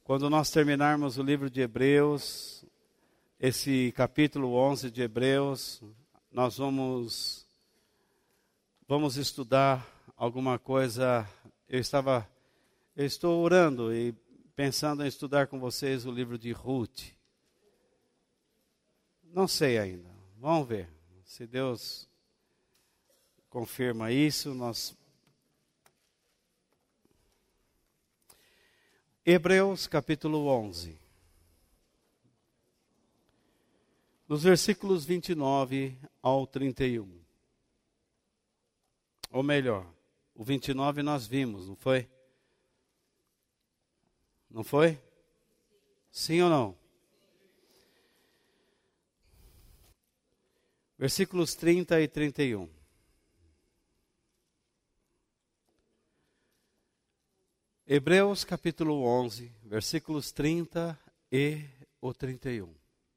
Quando nós terminarmos o livro de Hebreus, esse capítulo 11 de Hebreus, nós vamos estudar alguma coisa. Eu estou orando e pensando em estudar com vocês o livro de Ruth. Não sei ainda, vamos ver. Se Deus confirma isso, Hebreus capítulo 11. Nos versículos 29 ao 31. Ou melhor, o 29 nós vimos, não foi? Não foi? Sim ou não? Versículos 30 e 31. Hebreus capítulo 11, versículos 30 e o 31.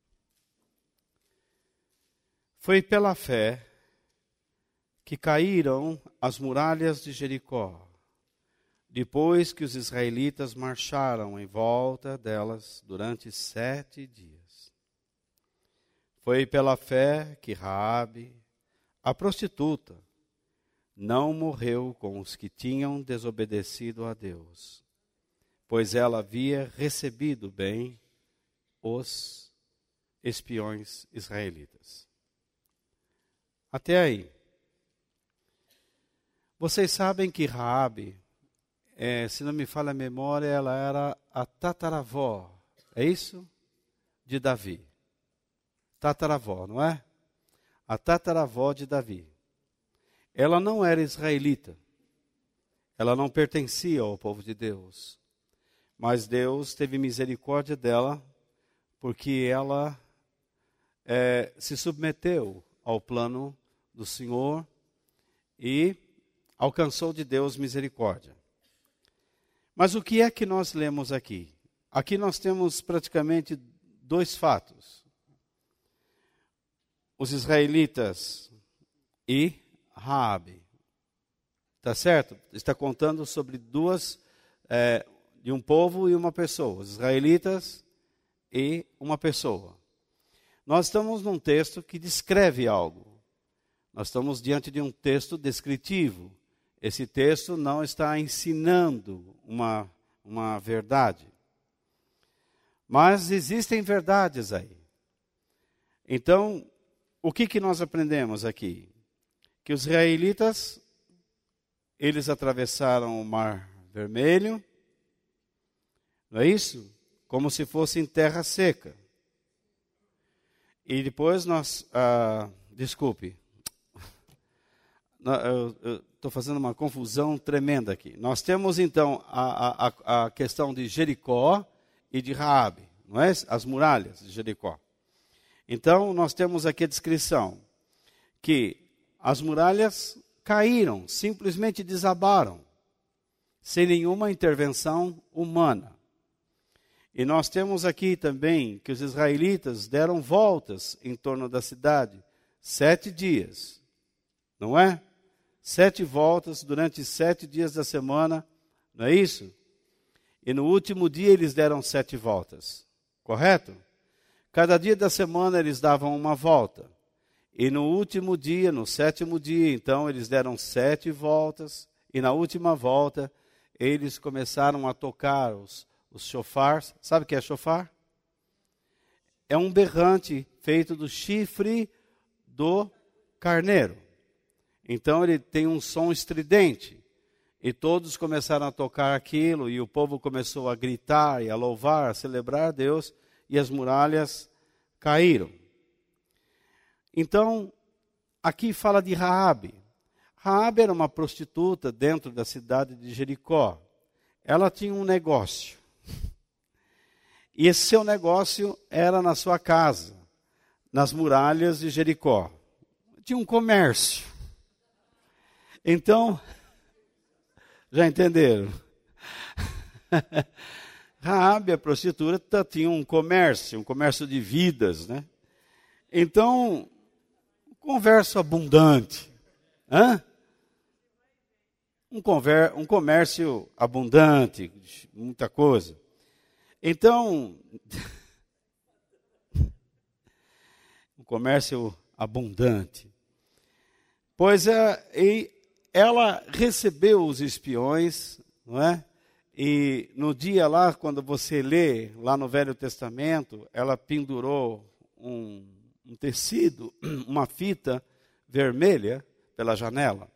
Foi pela fé que caíram as muralhas de Jericó, depois que os israelitas marcharam em volta delas durante 7 dias. Foi pela fé que Raabe, a prostituta, não morreu com os que tinham desobedecido a Deus, pois ela havia recebido bem os espiões israelitas. Até aí. Vocês sabem que Raabe, se não me falha a memória, ela era a tataravó, é isso? De Davi. Tataravó, não é? A tataravó de Davi. Ela não era israelita. Ela não pertencia ao povo de Deus. Mas Deus teve misericórdia dela, porque ela se submeteu ao plano do Senhor e alcançou de Deus misericórdia. Mas o que é que nós lemos aqui? Aqui nós temos praticamente 2 fatos. Os israelitas e Raabe. Tá certo? Está contando sobre de um povo e uma pessoa. Os israelitas e uma pessoa. Nós estamos num texto que descreve algo. Nós estamos diante de um texto descritivo. Esse texto não está ensinando uma verdade. Mas existem verdades aí. Então, o que nós aprendemos aqui? Que os israelitas, eles atravessaram o Mar Vermelho, não é isso? Como se fosse em terra seca. E depois desculpe, eu estou fazendo uma confusão tremenda aqui. Nós temos então a questão de Jericó e de Raabe, não é? As muralhas de Jericó. Então nós temos aqui a descrição que as muralhas caíram, simplesmente desabaram, sem nenhuma intervenção humana. E nós temos aqui também que os israelitas deram voltas em torno da cidade, 7 dias, não é? 7 voltas durante 7 dias da semana, não é isso? E no último dia eles deram 7 voltas, correto? Cada dia da semana eles davam uma volta. E no último dia, no 7º dia, então, eles deram 7 voltas. E na última volta, eles começaram a tocar os chofars. Sabe o que é chofar? É um berrante feito do chifre do carneiro. Então, ele tem um som estridente. E todos começaram a tocar aquilo. E o povo começou a gritar e a louvar, a celebrar a Deus. E as muralhas caíram. Então, aqui fala de Raabe. Raabe era uma prostituta dentro da cidade de Jericó. Ela tinha um negócio. E esse seu negócio era na sua casa, nas muralhas de Jericó. Tinha um comércio. Então, já entenderam? Raabe, a prostituta, tinha um comércio de vidas, né? Então, converso abundante. Um comércio abundante, muita coisa. Então, um comércio abundante. Pois ela recebeu os espiões, não é? E no dia lá, quando você lê, lá no Velho Testamento, ela pendurou um tecido, uma fita vermelha pela janela.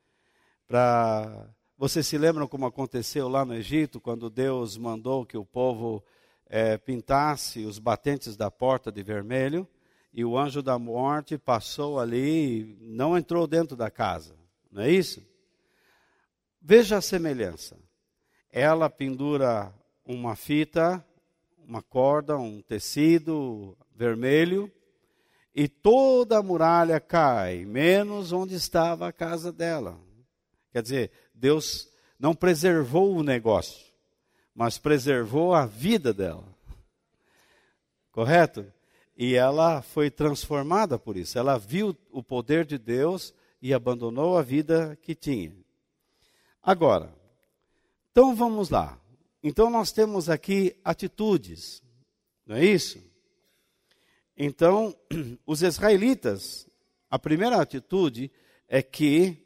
Vocês se lembram como aconteceu lá no Egito, quando Deus mandou que o povo pintasse os batentes da porta de vermelho, e o anjo da morte passou ali e não entrou dentro da casa. Não é isso? Veja a semelhança. Ela pendura uma fita, uma corda, um tecido vermelho, e toda a muralha cai, menos onde estava a casa dela. Quer dizer, Deus não preservou o negócio, mas preservou a vida dela. Correto? E ela foi transformada por isso. Ela viu o poder de Deus e abandonou a vida que tinha. Agora, então vamos lá. Então nós temos aqui atitudes, não é isso? Então, os israelitas, a primeira atitude é que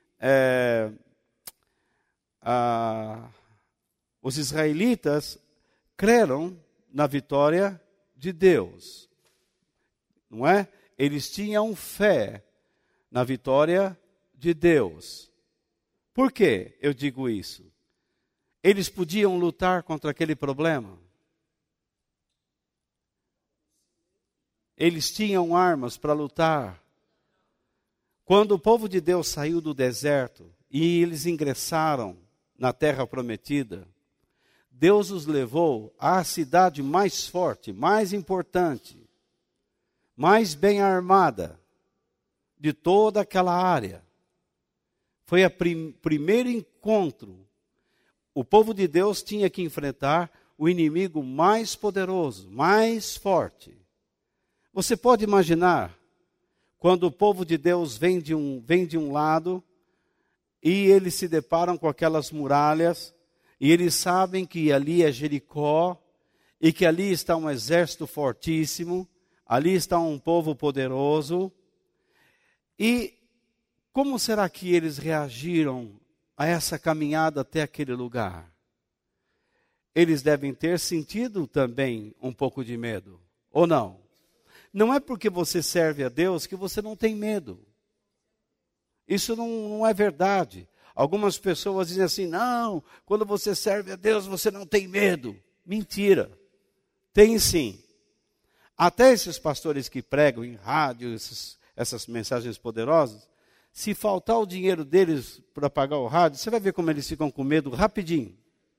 os israelitas creram na vitória de Deus. Não é? Eles tinham fé na vitória de Deus. Por que eu digo isso? Eles podiam lutar contra aquele problema. Eles tinham armas para lutar. Quando o povo de Deus saiu do deserto e eles ingressaram na terra prometida, Deus os levou à cidade mais forte, mais importante, mais bem armada de toda aquela área. Foi o primeiro encontro. O povo de Deus tinha que enfrentar o inimigo mais poderoso, mais forte. Você pode imaginar, quando o povo de Deus vem de um lado, e eles se deparam com aquelas muralhas, e eles sabem que ali é Jericó, e que ali está um exército fortíssimo, ali está um povo poderoso, e como será que eles reagiram a essa caminhada até aquele lugar? Eles devem ter sentido também um pouco de medo, ou não? Não é porque você serve a Deus que você não tem medo. Isso não é verdade. Algumas pessoas dizem assim, não, quando você serve a Deus você não tem medo. Mentira. Tem sim. Até esses pastores que pregam em rádio, essas mensagens poderosas, se faltar o dinheiro deles para pagar o rádio, você vai ver como eles ficam com medo rapidinho.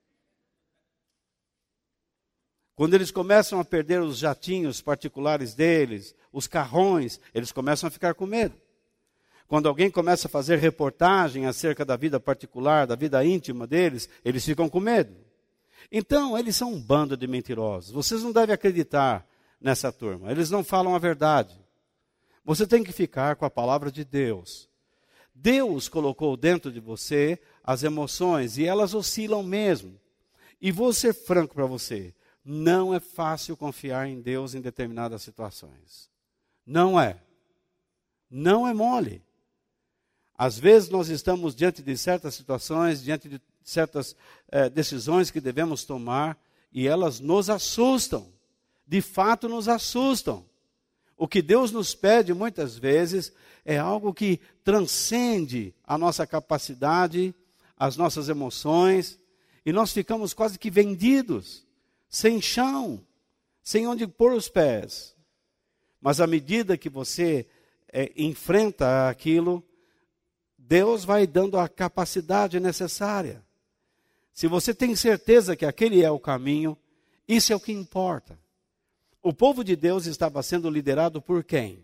Quando eles começam a perder os jatinhos particulares deles, os carrões, eles começam a ficar com medo. Quando alguém começa a fazer reportagem acerca da vida particular, da vida íntima deles, eles ficam com medo. Então, eles são um bando de mentirosos. Vocês não devem acreditar nessa turma. Eles não falam a verdade. Você tem que ficar com a palavra de Deus. Deus colocou dentro de você as emoções e elas oscilam mesmo. E vou ser franco para você. Não é fácil confiar em Deus em determinadas situações. Não é. Não é mole. Às vezes nós estamos diante de certas situações, diante de certas decisões que devemos tomar, e elas nos assustam. De fato nos assustam. O que Deus nos pede muitas vezes é algo que transcende a nossa capacidade, as nossas emoções, e nós ficamos quase que vendidos. Sem chão, sem onde pôr os pés. Mas à medida que você enfrenta aquilo, Deus vai dando a capacidade necessária. Se você tem certeza que aquele é o caminho, isso é o que importa. O povo de Deus estava sendo liderado por quem?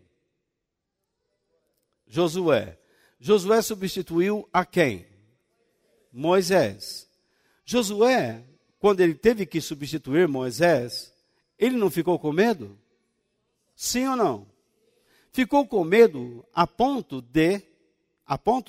Josué. Josué substituiu a quem? Moisés. Josué, quando ele teve que substituir Moisés, ele não ficou com medo? Sim ou não? Ficou com medo a ponto de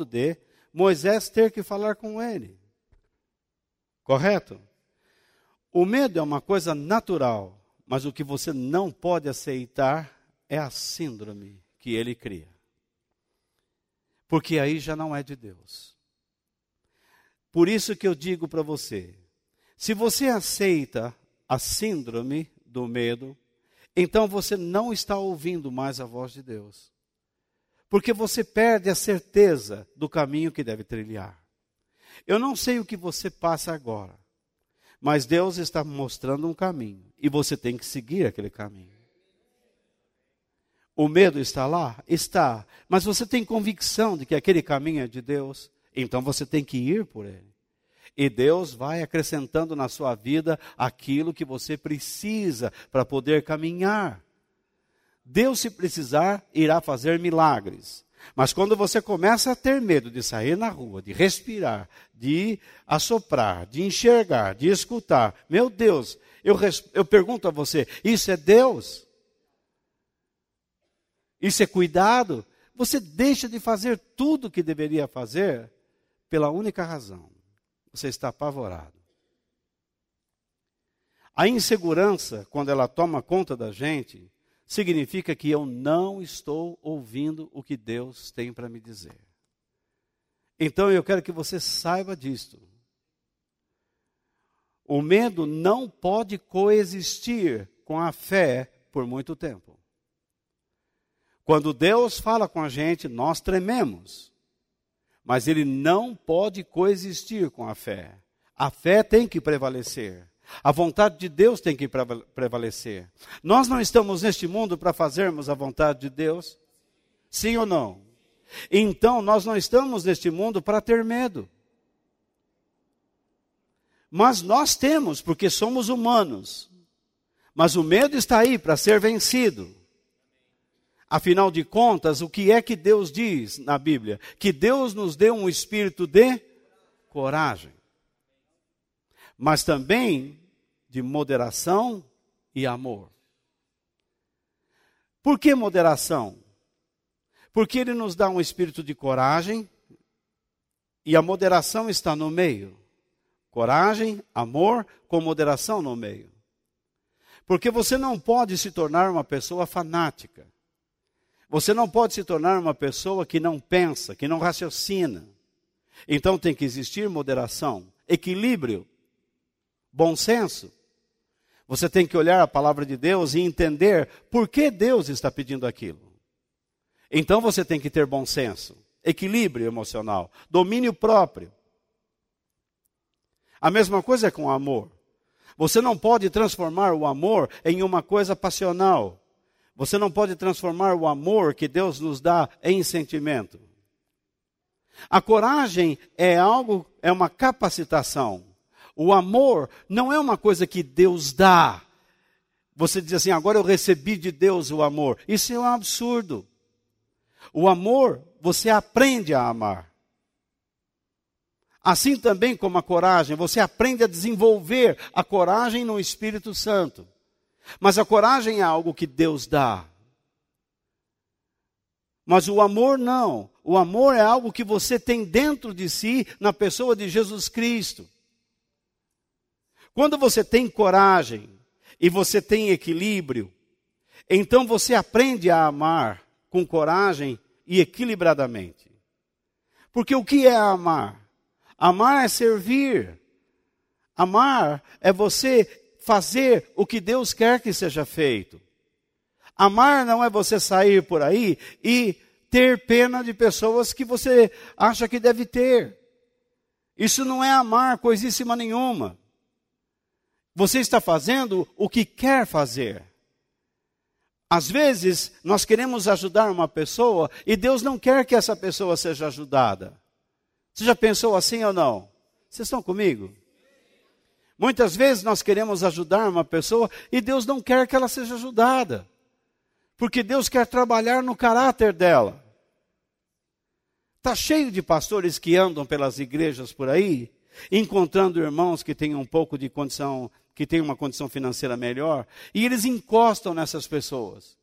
Moisés ter que falar com ele. Correto? O medo é uma coisa natural, mas o que você não pode aceitar é a síndrome que ele cria. Porque aí já não é de Deus. Por isso que eu digo para você, se você aceita a síndrome do medo, então você não está ouvindo mais a voz de Deus. Porque você perde a certeza do caminho que deve trilhar. Eu não sei o que você passa agora, mas Deus está mostrando um caminho e você tem que seguir aquele caminho. O medo está lá? Está. Mas você tem convicção de que aquele caminho é de Deus? Então você tem que ir por ele. E Deus vai acrescentando na sua vida aquilo que você precisa para poder caminhar. Deus, se precisar, irá fazer milagres. Mas quando você começa a ter medo de sair na rua, de respirar, de assoprar, de enxergar, de escutar, meu Deus, eu pergunto a você, isso é Deus? Isso é cuidado? Você deixa de fazer tudo o que deveria fazer pela única razão. Você está apavorado. A insegurança, quando ela toma conta da gente, significa que eu não estou ouvindo o que Deus tem para me dizer. Então eu quero que você saiba disto. O medo não pode coexistir com a fé por muito tempo. Quando Deus fala com a gente, nós trememos. Mas ele não pode coexistir com a fé. A fé tem que prevalecer. A vontade de Deus tem que prevalecer. Nós não estamos neste mundo para fazermos a vontade de Deus? Sim ou não? Então, nós não estamos neste mundo para ter medo. Mas nós temos, porque somos humanos. Mas o medo está aí para ser vencido. Afinal de contas, o que é que Deus diz na Bíblia? Que Deus nos deu um espírito de coragem. Mas também de moderação e amor. Por que moderação? Porque Ele nos dá um espírito de coragem e a moderação está no meio. Coragem, amor, com moderação no meio. Porque você não pode se tornar uma pessoa fanática. Você não pode se tornar uma pessoa que não pensa, que não raciocina. Então tem que existir moderação, equilíbrio, bom senso. Você tem que olhar a palavra de Deus e entender por que Deus está pedindo aquilo. Então você tem que ter bom senso, equilíbrio emocional, domínio próprio. A mesma coisa é com o amor. Você não pode transformar o amor em uma coisa passional. Você não pode transformar o amor que Deus nos dá em sentimento. A coragem é uma capacitação. O amor não é uma coisa que Deus dá. Você diz assim, agora eu recebi de Deus o amor. Isso é um absurdo. O amor, você aprende a amar. Assim também como a coragem, você aprende a desenvolver a coragem no Espírito Santo. Mas a coragem é algo que Deus dá. Mas o amor não. O amor é algo que você tem dentro de si, na pessoa de Jesus Cristo. Quando você tem coragem e você tem equilíbrio, então você aprende a amar com coragem e equilibradamente. Porque o que é amar? Amar é servir. Amar é você fazer o que Deus quer que seja feito. Amar não é você sair por aí e ter pena de pessoas que você acha que deve ter. Isso não é amar coisíssima nenhuma. Você está fazendo o que quer fazer. Às vezes, nós queremos ajudar uma pessoa e Deus não quer que essa pessoa seja ajudada. Você já pensou assim ou não? Vocês estão comigo? Muitas vezes nós queremos ajudar uma pessoa e Deus não quer que ela seja ajudada. Porque Deus quer trabalhar no caráter dela. Está cheio de pastores que andam pelas igrejas por aí, encontrando irmãos que têm um pouco de condição, que têm uma condição financeira melhor, e eles encostam nessas pessoas.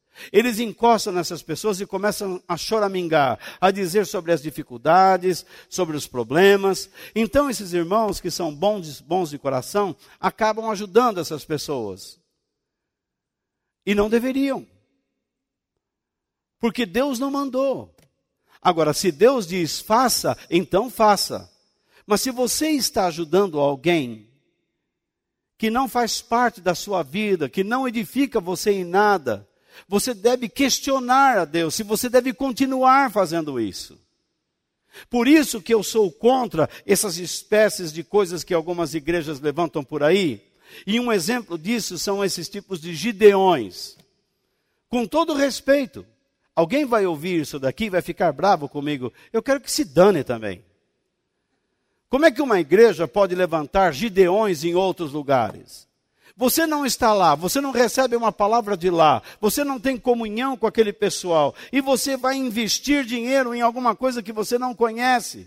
Eles encostam nessas pessoas e começam a choramingar, a dizer sobre as dificuldades, sobre os problemas. Então esses irmãos que são bons de coração, acabam ajudando essas pessoas. E não deveriam. Porque Deus não mandou. Agora, se Deus diz faça, então faça. Mas se você está ajudando alguém que não faz parte da sua vida, que não edifica você em nada, você deve questionar a Deus se você deve continuar fazendo isso. Por isso que eu sou contra essas espécies de coisas que algumas igrejas levantam por aí. E um exemplo disso são esses tipos de gideões. Com todo respeito, alguém vai ouvir isso daqui e vai ficar bravo comigo. Eu quero que se dane também. Como é que uma igreja pode levantar gideões em outros lugares? Você não está lá, você não recebe uma palavra de lá, você não tem comunhão com aquele pessoal, e você vai investir dinheiro em alguma coisa que você não conhece.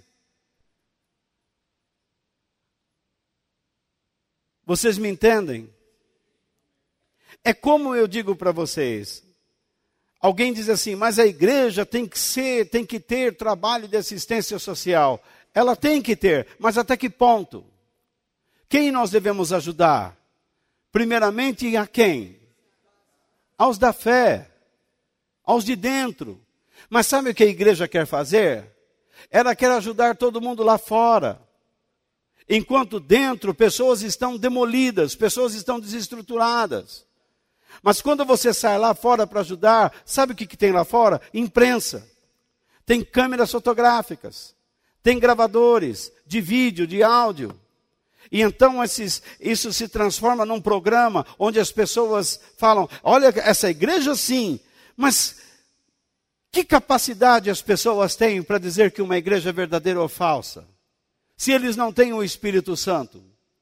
Vocês me entendem? É como eu digo para vocês. Alguém diz assim, mas a igreja tem que ter trabalho de assistência social. Ela tem que ter, mas até que ponto? Quem nós devemos ajudar? Primeiramente a quem? Aos da fé, aos de dentro. Mas sabe o que a igreja quer fazer? Ela quer ajudar todo mundo lá fora. Enquanto dentro pessoas estão demolidas, pessoas estão desestruturadas. Mas quando você sai lá fora para ajudar, sabe o que tem lá fora? Imprensa. Tem câmeras fotográficas. Tem gravadores de vídeo, de áudio. E então isso se transforma num programa onde as pessoas falam, olha, essa igreja sim, mas que capacidade as pessoas têm para dizer que uma igreja é verdadeira ou falsa? Se eles não têm o Espírito Santo.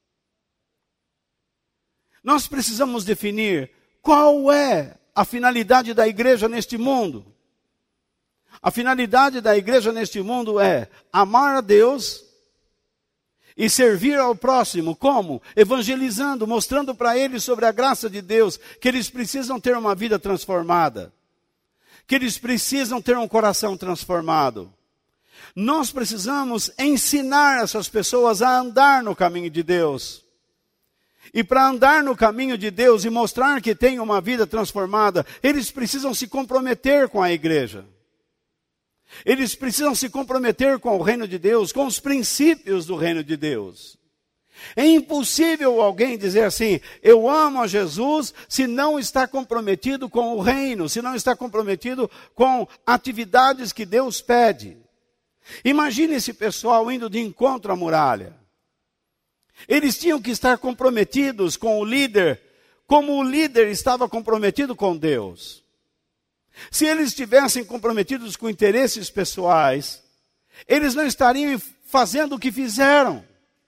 Nós precisamos definir qual é a finalidade da igreja neste mundo. A finalidade da igreja neste mundo é amar a Deus e servir ao próximo. Como? Evangelizando, mostrando para eles sobre a graça de Deus, que eles precisam ter uma vida transformada, que eles precisam ter um coração transformado. Nós precisamos ensinar essas pessoas a andar no caminho de Deus. E para andar no caminho de Deus e mostrar que tem uma vida transformada, eles precisam se comprometer com a igreja. Eles precisam se comprometer com o reino de Deus, com os princípios do reino de Deus. É impossível alguém dizer assim, eu amo a Jesus, se não está comprometido com o reino, se não está comprometido com atividades que Deus pede. Imagine esse pessoal indo de encontro à muralha. Eles tinham que estar comprometidos com o líder, como o líder estava comprometido com Deus. Se eles estivessem comprometidos com interesses pessoais, eles não estariam fazendo o que fizeram.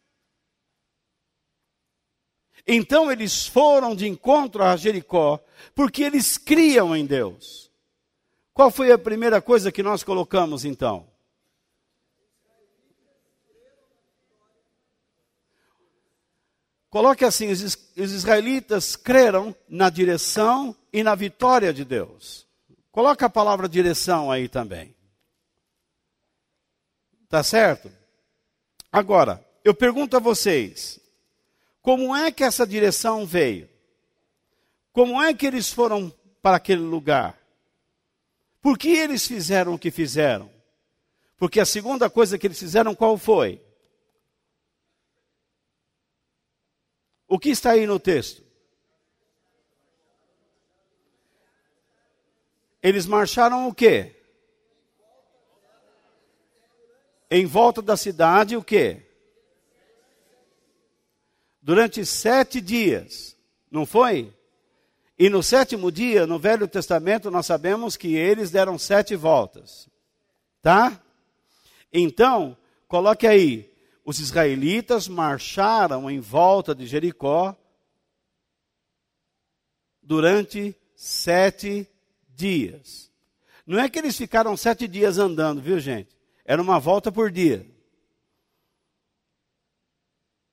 Então eles foram de encontro a Jericó, porque eles criam em Deus. Qual foi a primeira coisa que nós colocamos então? Coloque assim, os israelitas creram na direção e na vitória de Deus. Coloca a palavra direção aí também. Tá certo? Agora, eu pergunto a vocês, como é que essa direção veio? Como é que eles foram para aquele lugar? Por que eles fizeram o que fizeram? Porque a segunda coisa que eles fizeram, qual foi? O que está aí no texto? Eles marcharam o quê? Em volta da cidade, o quê? Durante 7 dias, não foi? E no 7º dia, no Velho Testamento, nós sabemos que eles deram 7 voltas. Tá? Então, coloque aí. Os israelitas marcharam em volta de Jericó durante 7 dias. Não é que eles ficaram 7 dias andando, viu gente? Era uma volta por dia.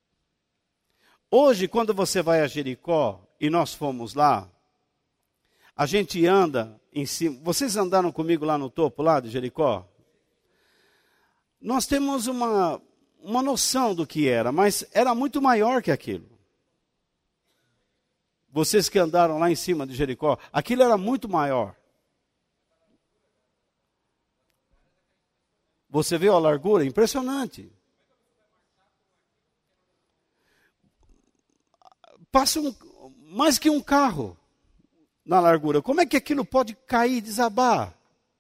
Hoje, quando você vai a Jericó, e nós fomos lá, a gente anda em cima. Vocês andaram comigo lá no topo, lá de Jericó? Nós temos uma noção do que era, mas era muito maior que aquilo. Vocês que andaram lá em cima de Jericó, aquilo era muito maior. Você viu a largura? Impressionante. Passa mais que um carro na largura. Como é que aquilo pode cair, desabar?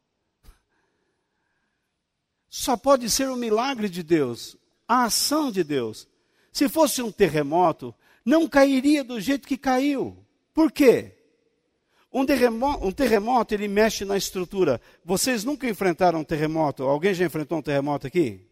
Só pode ser um milagre de Deus, a ação de Deus. Se fosse um terremoto, não cairia do jeito que caiu. Por quê? Um terremoto, ele mexe na estrutura. Vocês nunca enfrentaram um terremoto? Alguém já enfrentou um terremoto aqui?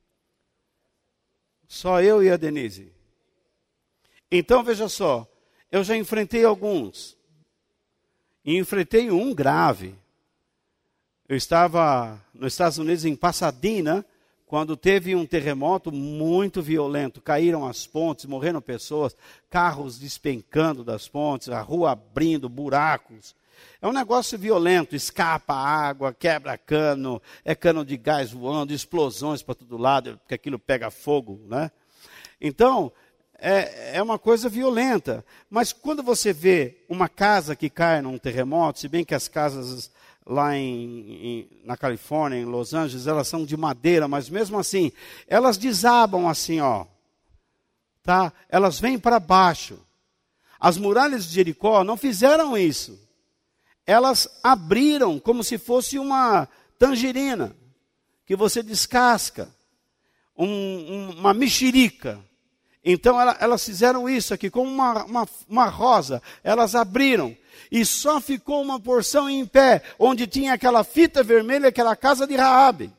Só eu e a Denise. Então, veja só, eu já enfrentei alguns. E enfrentei um grave. Eu estava nos Estados Unidos, em Pasadena, quando teve um terremoto muito violento. Caíram as pontes, morreram pessoas, carros despencando das pontes, a rua abrindo, buracos. É um negócio violento, escapa água, quebra cano, é cano de gás voando, explosões para todo lado, porque aquilo pega fogo, né? Então, é uma coisa violenta. Mas quando você vê uma casa que cai num terremoto, se bem que as casas lá na Califórnia, em Los Angeles, elas são de madeira, mas mesmo assim, elas desabam assim, ó. Tá? Elas vêm para baixo. As muralhas de Jericó não fizeram isso. Elas abriram como se fosse uma tangerina, que você descasca, uma mexerica. Então elas fizeram isso aqui, como uma rosa, elas abriram. E só ficou uma porção em pé, onde tinha aquela fita vermelha, aquela casa de Raabe.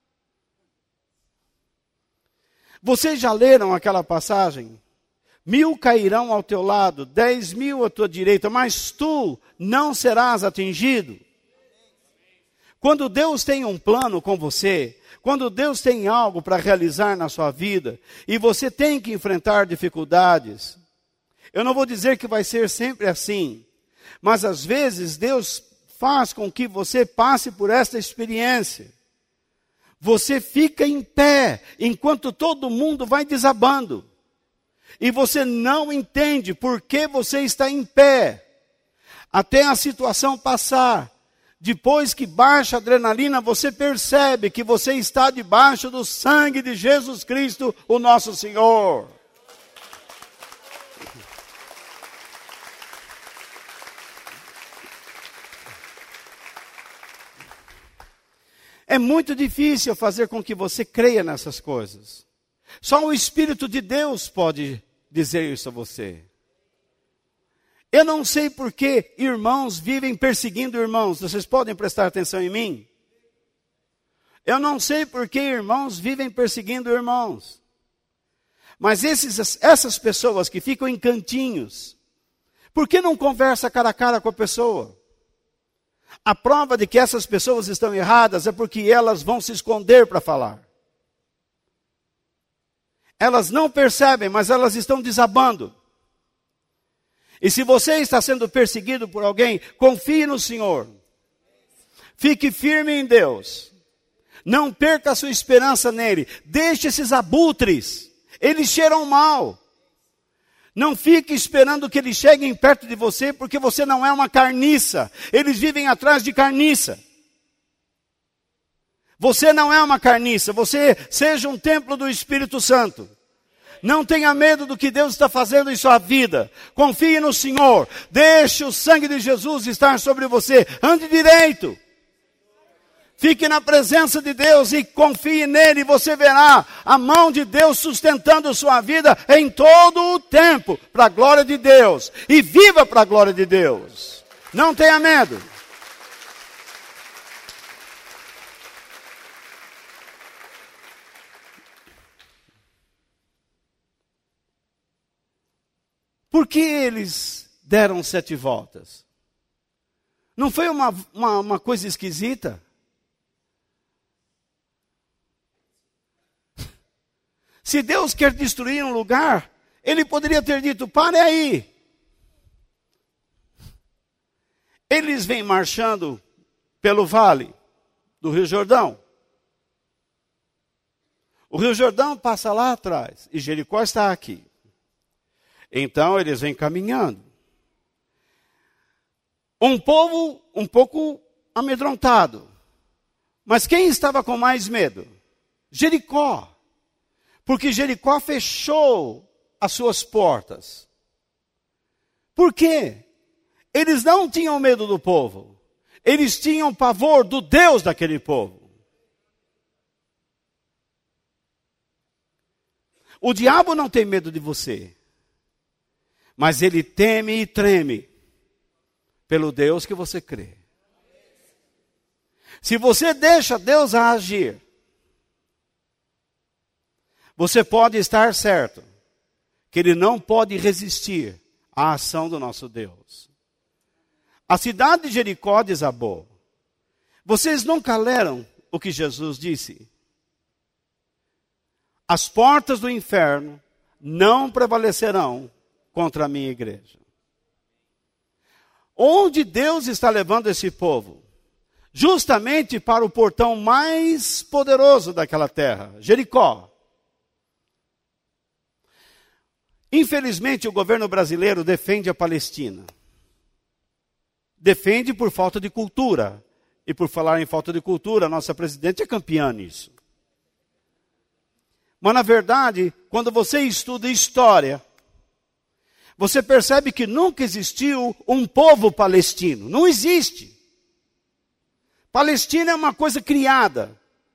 Vocês já leram aquela passagem? 1000 cairão ao teu lado, 10.000 à tua direita, mas tu não serás atingido. Quando Deus tem um plano com você, quando Deus tem algo para realizar na sua vida, e você tem que enfrentar dificuldades, eu não vou dizer que vai ser sempre assim, mas às vezes Deus faz com que você passe por esta experiência. Você fica em pé, enquanto todo mundo vai desabando. E você não entende por que você está em pé, até a situação passar. Depois que baixa a adrenalina, você percebe que você está debaixo do sangue de Jesus Cristo, o nosso Senhor. É muito difícil fazer com que você creia nessas coisas. Só o Espírito de Deus pode dizer isso a você. Eu não sei por que irmãos vivem perseguindo irmãos. Vocês podem prestar atenção em mim? Eu não sei por que irmãos vivem perseguindo irmãos. Mas essas pessoas que ficam em cantinhos, por que não conversa cara a cara com a pessoa? A prova de que essas pessoas estão erradas é porque elas vão se esconder para falar. Elas não percebem, mas elas estão desabando. E se você está sendo perseguido por alguém, confie no Senhor. Fique firme em Deus. Não perca a sua esperança nele. Deixe esses abutres. Eles cheiram mal. Não fique esperando que eles cheguem perto de você, porque você não é uma carniça. Eles vivem atrás de carniça. Você não é uma carniça. Você seja um templo do Espírito Santo. Não tenha medo do que Deus está fazendo em sua vida. Confie no Senhor. Deixe o sangue de Jesus estar sobre você. Ande direito. Fique na presença de Deus e confie nele. Você verá a mão de Deus sustentando sua vida em todo o tempo. Para a glória de Deus. E viva para a glória de Deus. Não tenha medo. Por que eles deram 7 voltas? Não foi uma coisa esquisita? Se Deus quer destruir um lugar, Ele poderia ter dito, pare aí. Eles vêm marchando pelo vale do Rio Jordão. O Rio Jordão passa lá atrás e Jericó está aqui. Então eles vêm caminhando. Um povo um pouco amedrontado. Mas quem estava com mais medo? Jericó. Porque Jericó fechou as suas portas. Por quê? Eles não tinham medo do povo. Eles tinham pavor do Deus daquele povo. O diabo não tem medo de você. Mas ele teme e treme pelo Deus que você crê. Se você deixa Deus agir, você pode estar certo que ele não pode resistir à ação do nosso Deus. A cidade de Jericó desabou. Vocês nunca leram o que Jesus disse? As portas do inferno não prevalecerão contra a minha igreja. Onde Deus está levando esse povo? Justamente para o portão mais poderoso daquela terra, Jericó. Infelizmente, o governo brasileiro defende a Palestina. Defende por falta de cultura. E por falar em falta de cultura, a nossa presidente é campeã nisso. Mas, na verdade, quando você estuda história, você percebe que nunca existiu um povo palestino. Não existe. Palestina é uma coisa criada.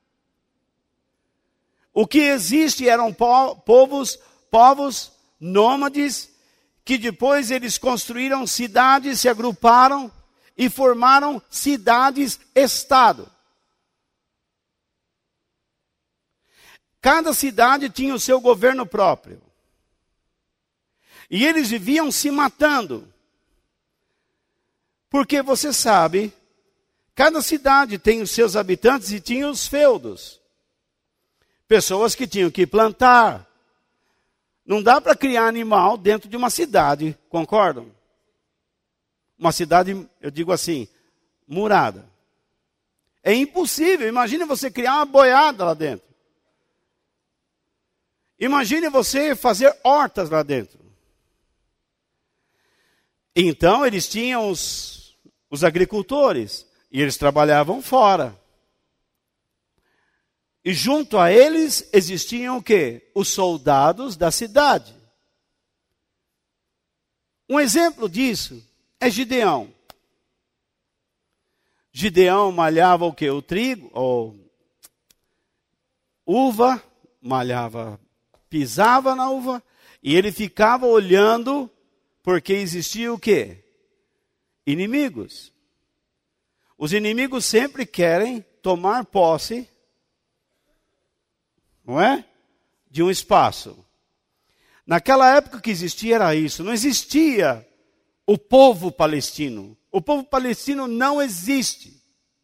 O que existe eram povos nômades, que depois eles construíram cidades, se agruparam e formaram cidades-estado. Cada cidade tinha o seu governo próprio. E eles viviam se matando. Porque você sabe, cada cidade tem os seus habitantes e tinha os feudos. Pessoas que tinham que plantar. Não dá para criar animal dentro de uma cidade, concordam? Uma cidade, eu digo assim, murada. É impossível. Imagine você criar uma boiada lá dentro. Imagine você fazer hortas lá dentro. Então eles tinham os agricultores e eles trabalhavam fora. E junto a eles existiam o quê? Os soldados da cidade. Um exemplo disso é Gideão. Gideão malhava o quê? O trigo, ou uva, malhava, pisava na uva, e ele ficava olhando, porque existia o quê? Inimigos. Os inimigos sempre querem tomar posse, não é? De um espaço. Naquela época que existia era isso. Não existia o povo palestino. O povo palestino não existe.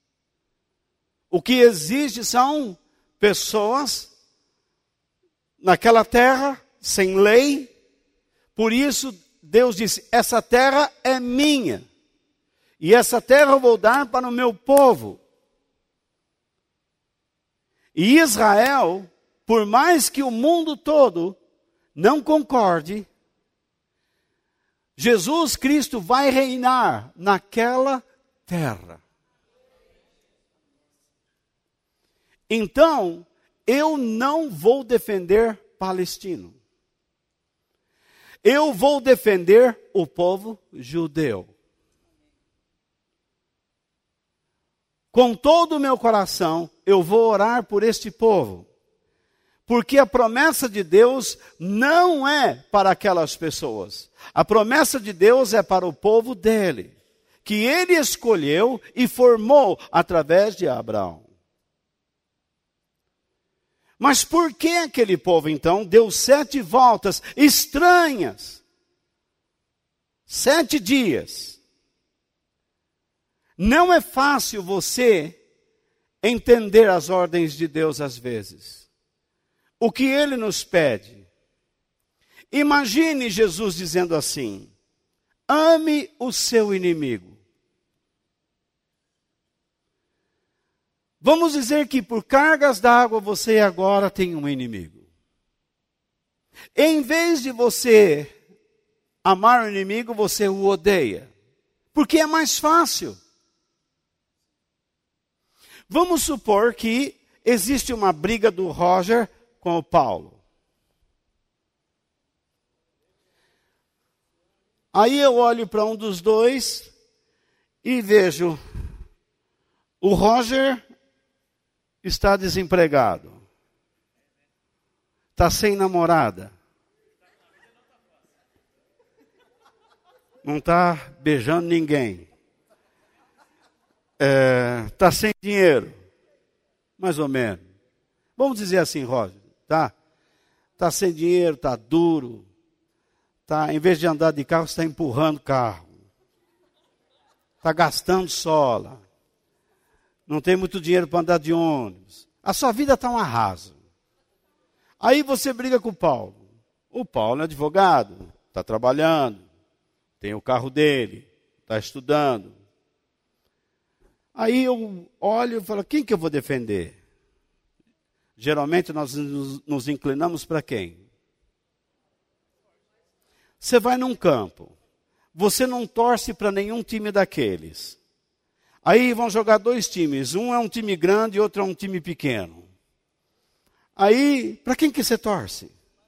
O que existe são pessoas naquela terra, sem lei. Por isso, Deus disse, essa terra é minha. E essa terra eu vou dar para o meu povo. E Israel, por mais que o mundo todo não concorde, Jesus Cristo vai reinar naquela terra. Então, eu não vou defender palestino. Eu vou defender o povo judeu. Com todo o meu coração, eu vou orar por este povo. Porque a promessa de Deus não é para aquelas pessoas. A promessa de Deus é para o povo dele, que ele escolheu e formou através de Abraão. Mas por que aquele povo, então, deu 7 voltas estranhas? 7 dias. Não é fácil você entender as ordens de Deus às vezes. O que ele nos pede. Imagine Jesus dizendo assim: ame o seu inimigo. Vamos dizer que por cargas d'água você agora tem um inimigo. Em vez de você amar o inimigo, você o odeia. Porque é mais fácil. Vamos supor que existe uma briga do Roger com o Paulo. Aí eu olho para um dos dois e vejo o Roger está desempregado. Está sem namorada. Não está beijando ninguém. Está sem dinheiro. Mais ou menos. Vamos dizer assim, Roger. Tá? Está sem dinheiro, está duro. Tá, em vez de andar de carro, está empurrando carro. Está gastando sola. Não tem muito dinheiro para andar de ônibus. A sua vida está um arraso. Aí você briga com o Paulo. O Paulo é advogado, está trabalhando, tem o carro dele, está estudando. Aí eu olho e falo, quem que eu vou defender? Geralmente nós nos inclinamos para quem? Você vai num campo, você não torce para nenhum time daqueles. Aí vão jogar dois times, um é um time grande e outro é um time pequeno. Aí, para quem que você torce?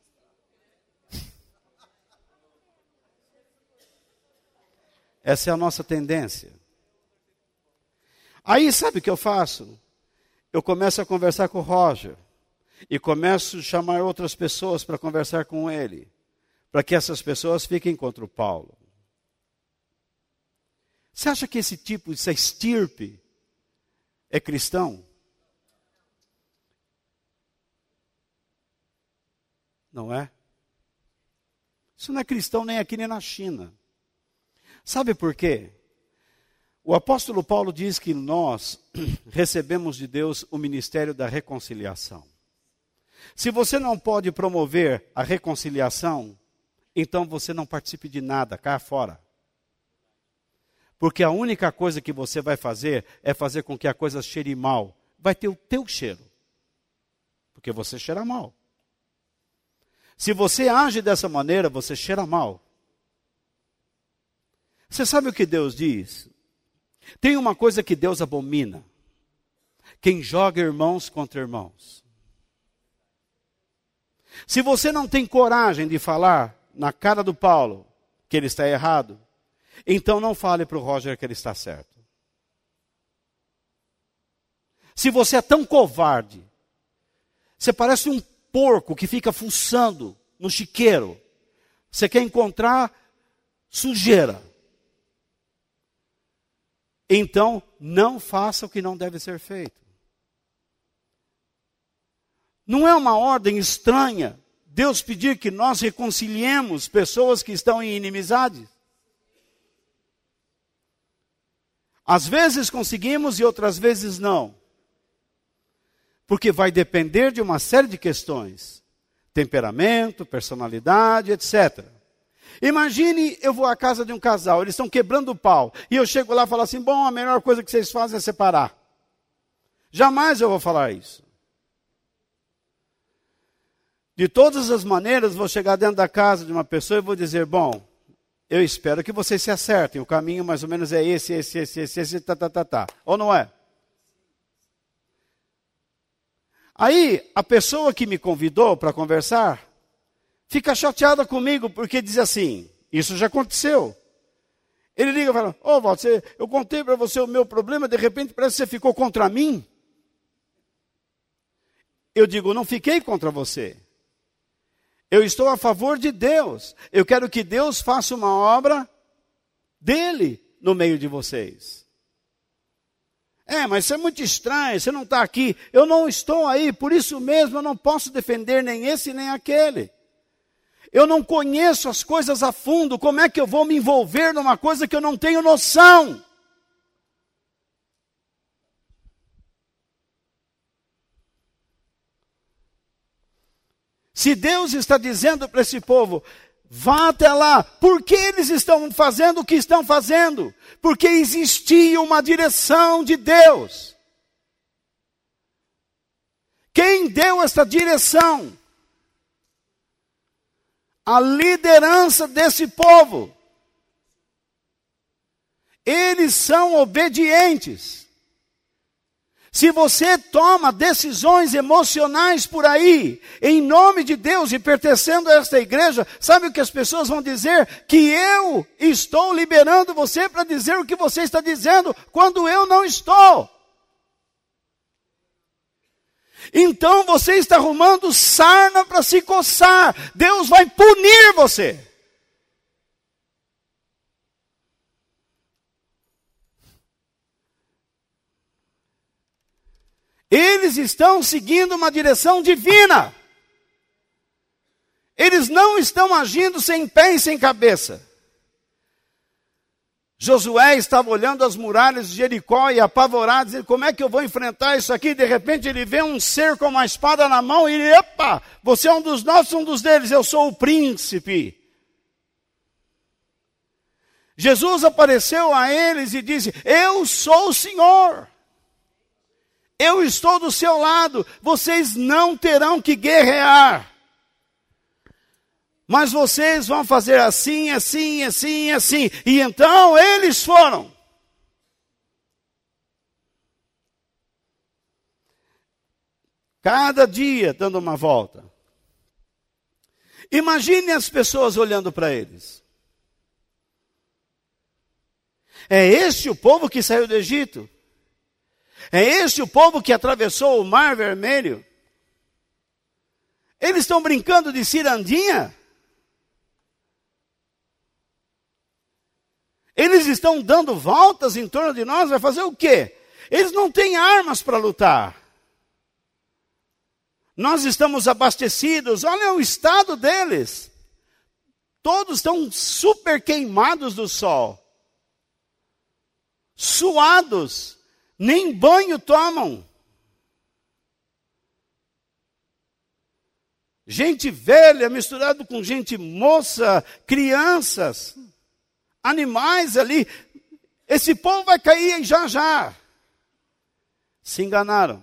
Essa é a nossa tendência. Aí sabe o que eu faço? Eu começo a conversar com o Roger. E começo a chamar outras pessoas para conversar com ele. Para que essas pessoas fiquem contra o Paulo. Você acha que esse tipo, essa estirpe, é cristão? Não é? Isso não é cristão nem aqui nem na China. Sabe por quê? O apóstolo Paulo diz que nós recebemos de Deus o ministério da reconciliação. Se você não pode promover a reconciliação, então você não participe de nada, caia fora. Porque a única coisa que você vai fazer é fazer com que a coisa cheire mal. Vai ter o teu cheiro. Porque você cheira mal. Se você age dessa maneira, você cheira mal. Você sabe o que Deus diz? Tem uma coisa que Deus abomina. Quem joga irmãos contra irmãos. Se você não tem coragem de falar na cara do Paulo que ele está errado, então não fale para o Roger que ele está certo. Se você é tão covarde, você parece um porco que fica fuçando no chiqueiro. Você quer encontrar sujeira. Então, não faça o que não deve ser feito. Não é uma ordem estranha Deus pedir que nós reconciliemos pessoas que estão em inimizade? Às vezes conseguimos e outras vezes não. Porque vai depender de uma série de questões. Temperamento, personalidade, etc. Imagine, eu vou à casa de um casal, eles estão quebrando o pau. E eu chego lá e falo assim, bom, a melhor coisa que vocês fazem é separar. Jamais eu vou falar isso. De todas as maneiras, vou chegar dentro da casa de uma pessoa e vou dizer, bom, eu espero que vocês se acertem. O caminho mais ou menos é esse, tá. Ou não é? Aí, a pessoa que me convidou para conversar, fica chateada comigo, porque diz assim, isso já aconteceu. Ele liga e fala, Walter, eu contei para você o meu problema, de repente parece que você ficou contra mim. Eu digo, não fiquei contra você. Eu estou a favor de Deus. Eu quero que Deus faça uma obra dele no meio de vocês. Mas isso é muito estranho, você não está aqui. Eu não estou aí, por isso mesmo eu não posso defender nem esse nem aquele. Eu não conheço as coisas a fundo, como é que eu vou me envolver numa coisa que eu não tenho noção? Se Deus está dizendo para esse povo, vá até lá, por que eles estão fazendo o que estão fazendo? Porque existia uma direção de Deus. Quem deu essa direção? A liderança desse povo. Eles são obedientes. Se você toma decisões emocionais por aí, em nome de Deus e pertencendo a esta igreja, sabe o que as pessoas vão dizer? Que eu estou liberando você para dizer o que você está dizendo, quando eu não estou. Então você está arrumando sarna para se coçar. Deus vai punir você. Eles estão seguindo uma direção divina. Eles não estão agindo sem pé e sem cabeça. Josué estava olhando as muralhas de Jericó e apavorado, dizendo, como é que eu vou enfrentar isso aqui? De repente ele vê um ser com uma espada na mão e ele, epa, você é um dos nossos, um dos deles, eu sou o príncipe. Jesus apareceu a eles e disse, eu sou o Senhor. Eu estou do seu lado, vocês não terão que guerrear. Mas vocês vão fazer assim, assim, assim, assim. E então eles foram. Cada dia dando uma volta. Imagine as pessoas olhando para eles. É este o povo que saiu do Egito? É este o povo que atravessou o Mar Vermelho? Eles estão brincando de cirandinha? Eles estão dando voltas em torno de nós, vai fazer o quê? Eles não têm armas para lutar. Nós estamos abastecidos, olha o estado deles. Todos estão super queimados do sol. Suados. Nem banho tomam. Gente velha misturado com gente moça, crianças, animais ali. Esse povo vai cair já já. Se enganaram.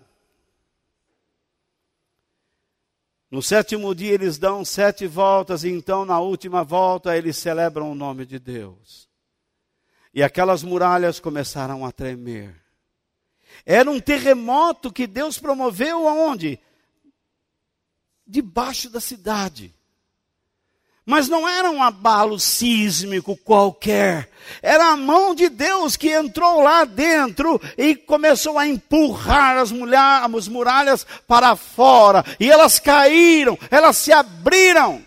No 7º dia eles dão 7 voltas e então na última volta eles celebram o nome de Deus. E aquelas muralhas começaram a tremer. Era um terremoto que Deus promoveu aonde? Debaixo da cidade. Mas não era um abalo sísmico qualquer. Era a mão de Deus que entrou lá dentro e começou a empurrar as muralhas para fora. E elas caíram, elas se abriram.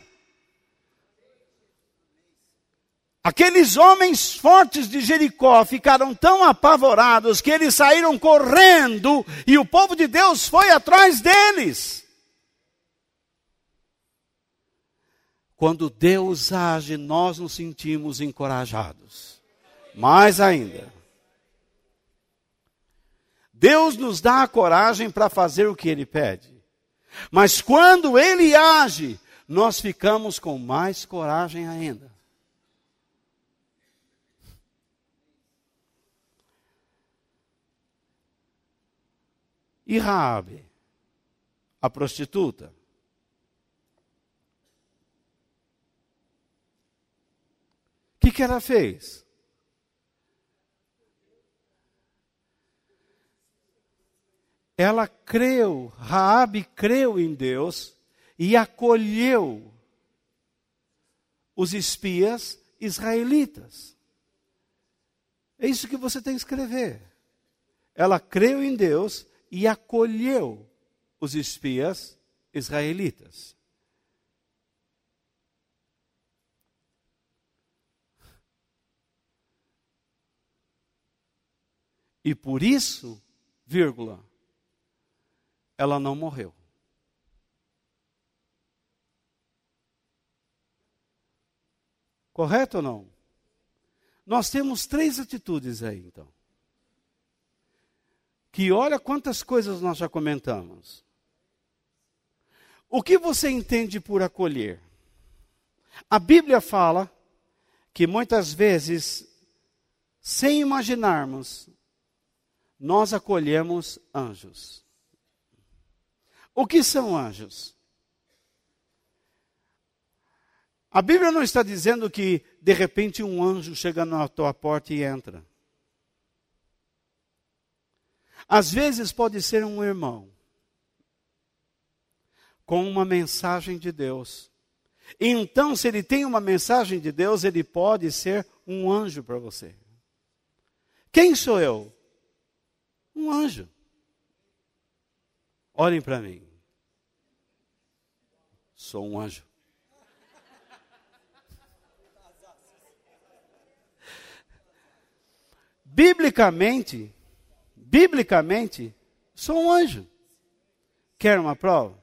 Aqueles homens fortes de Jericó ficaram tão apavorados que eles saíram correndo e o povo de Deus foi atrás deles. Quando Deus age, nós nos sentimos encorajados. Mais ainda. Deus nos dá a coragem para fazer o que Ele pede. Mas quando Ele age, nós ficamos com mais coragem ainda. E Raabe, a prostituta? O que ela fez? Ela creu, Raabe creu em Deus e acolheu os espias israelitas. É isso que você tem que escrever. Ela creu em Deus e acolheu os espias israelitas. E por isso, vírgula, ela não morreu. Correto ou não? Nós temos 3 atitudes aí, então. Que olha quantas coisas nós já comentamos. O que você entende por acolher? A Bíblia fala que muitas vezes, sem imaginarmos, nós acolhemos anjos. O que são anjos? A Bíblia não está dizendo que, de repente, um anjo chega na tua porta e entra. Às vezes pode ser um irmão com uma mensagem de Deus. Então, se ele tem uma mensagem de Deus, ele pode ser um anjo para você. Quem sou eu? Um anjo. Olhem para mim. Sou um anjo. Biblicamente, sou um anjo. Quer uma prova?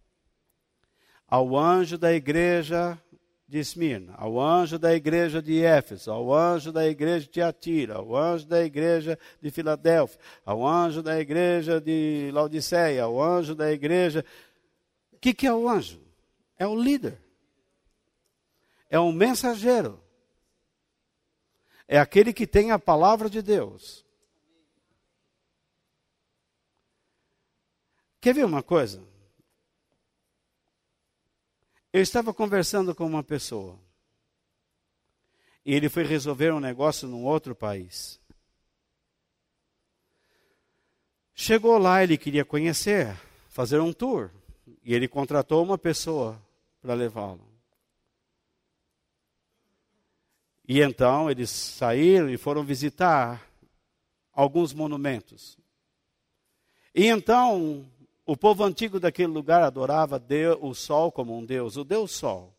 Ao anjo da igreja de Esmirna, ao anjo da igreja de Éfeso, ao anjo da igreja de Tiatira, ao anjo da igreja de Filadélfia, ao anjo da igreja de Laodiceia, ao anjo da igreja... O que é o anjo? É o líder. É o mensageiro. É aquele que tem a palavra de Deus. Quer ver uma coisa? Eu estava conversando com uma pessoa. E ele foi resolver um negócio num outro país. Chegou lá, ele queria conhecer, fazer um tour. E ele contratou uma pessoa para levá-lo. E então eles saíram e foram visitar alguns monumentos. E então o povo antigo daquele lugar adorava o sol como um deus, o Deus Sol.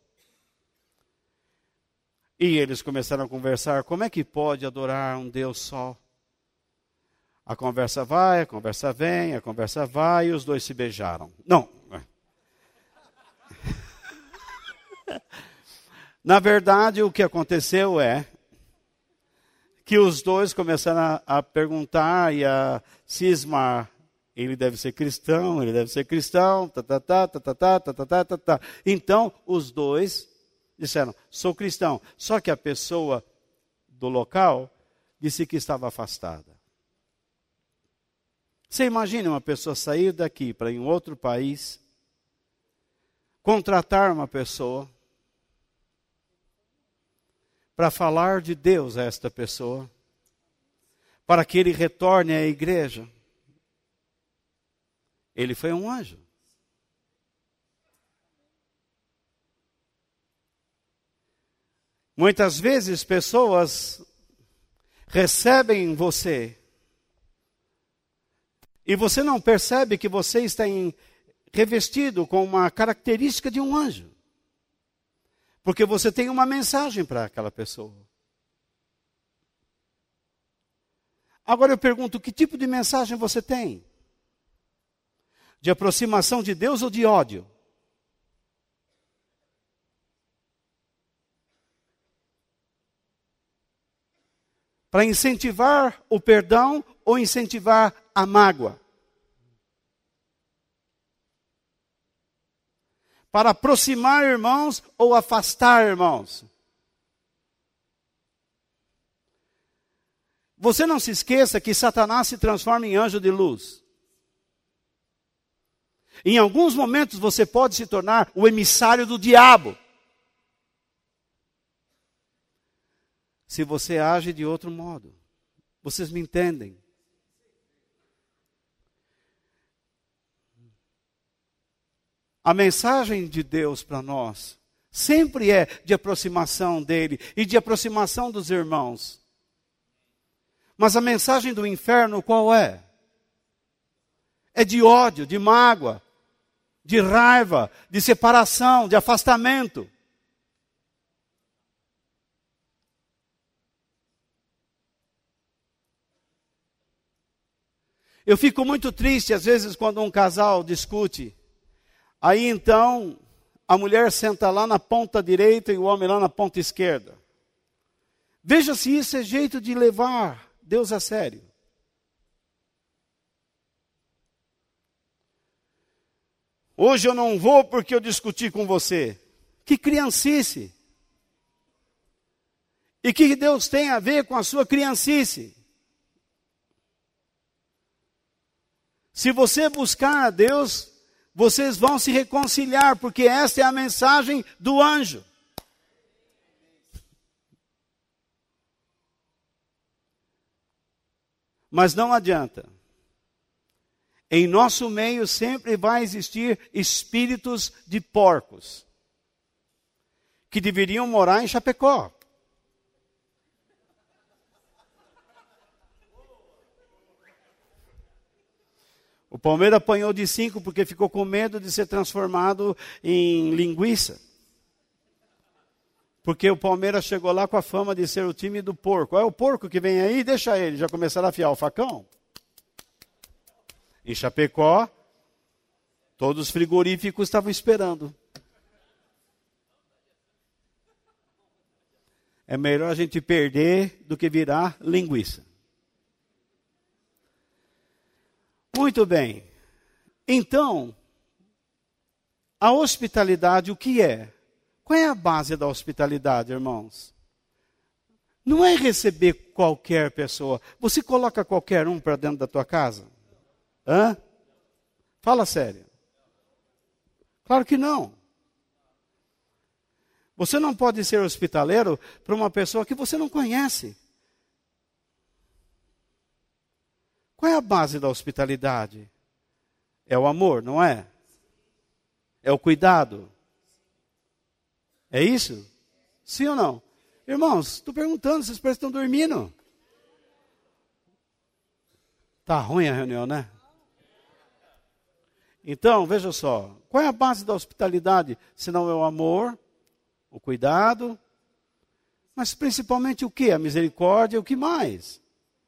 E eles começaram a conversar, como é que pode adorar um Deus Sol? A conversa vai, a conversa vem, a conversa vai, e os dois se beijaram. Não. Na verdade, o que aconteceu é que os dois começaram a perguntar e a cismar. Ele deve ser cristão, ele deve ser cristão, Então, os dois disseram, sou cristão. Só que a pessoa do local disse que estava afastada. Você imagina uma pessoa sair daqui para ir em outro país, contratar uma pessoa, para falar de Deus a esta pessoa, para que ele retorne à igreja. Ele foi um anjo. Muitas vezes pessoas recebem você e você não percebe que você está revestido com uma característica de um anjo. Porque você tem uma mensagem para aquela pessoa. Agora eu pergunto, que tipo de mensagem você tem? De aproximação de Deus ou de ódio? Para incentivar o perdão ou incentivar a mágoa? Para aproximar irmãos ou afastar irmãos? Você não se esqueça que Satanás se transforma em anjo de luz. Em alguns momentos você pode se tornar o emissário do diabo. Se você age de outro modo. Vocês me entendem? A mensagem de Deus para nós sempre é de aproximação dele e de aproximação dos irmãos. Mas a mensagem do inferno qual é? É de ódio, de mágoa, de raiva, de separação, de afastamento. Eu fico muito triste às vezes quando um casal discute. Aí então a mulher senta lá na ponta direita e o homem lá na ponta esquerda. Veja se isso é jeito de levar Deus a sério. Hoje eu não vou porque eu discuti com você. Que criancice! E que Deus tem a ver com a sua criancice? Se você buscar a Deus, vocês vão se reconciliar, porque esta é a mensagem do anjo. Mas não adianta. Em nosso meio sempre vai existir espíritos de porcos, que deveriam morar em Chapecó. O Palmeiras apanhou de 5 porque ficou com medo de ser transformado em linguiça. Porque o Palmeiras chegou lá com a fama de ser o time do porco. É o porco que vem aí, deixa ele. Já começaram a afiar o facão. Em Chapecó, todos os frigoríficos estavam esperando. É melhor a gente perder do que virar linguiça. Muito bem. Então, a hospitalidade, o que é? Qual é a base da hospitalidade, irmãos? Não é receber qualquer pessoa. Você coloca qualquer um para dentro da tua casa? Hã? Fala sério. Claro que não. Você não pode ser hospitaleiro para uma pessoa que você não conhece. Qual é a base da hospitalidade? É o amor, não é? É o cuidado. É isso? Sim ou não? Irmãos, estou perguntando, vocês parecem que estão dormindo. Está ruim a reunião, né? Então, veja só. Qual é a base da hospitalidade? Se não é o amor, o cuidado, mas principalmente o quê? A misericórdia, o que mais?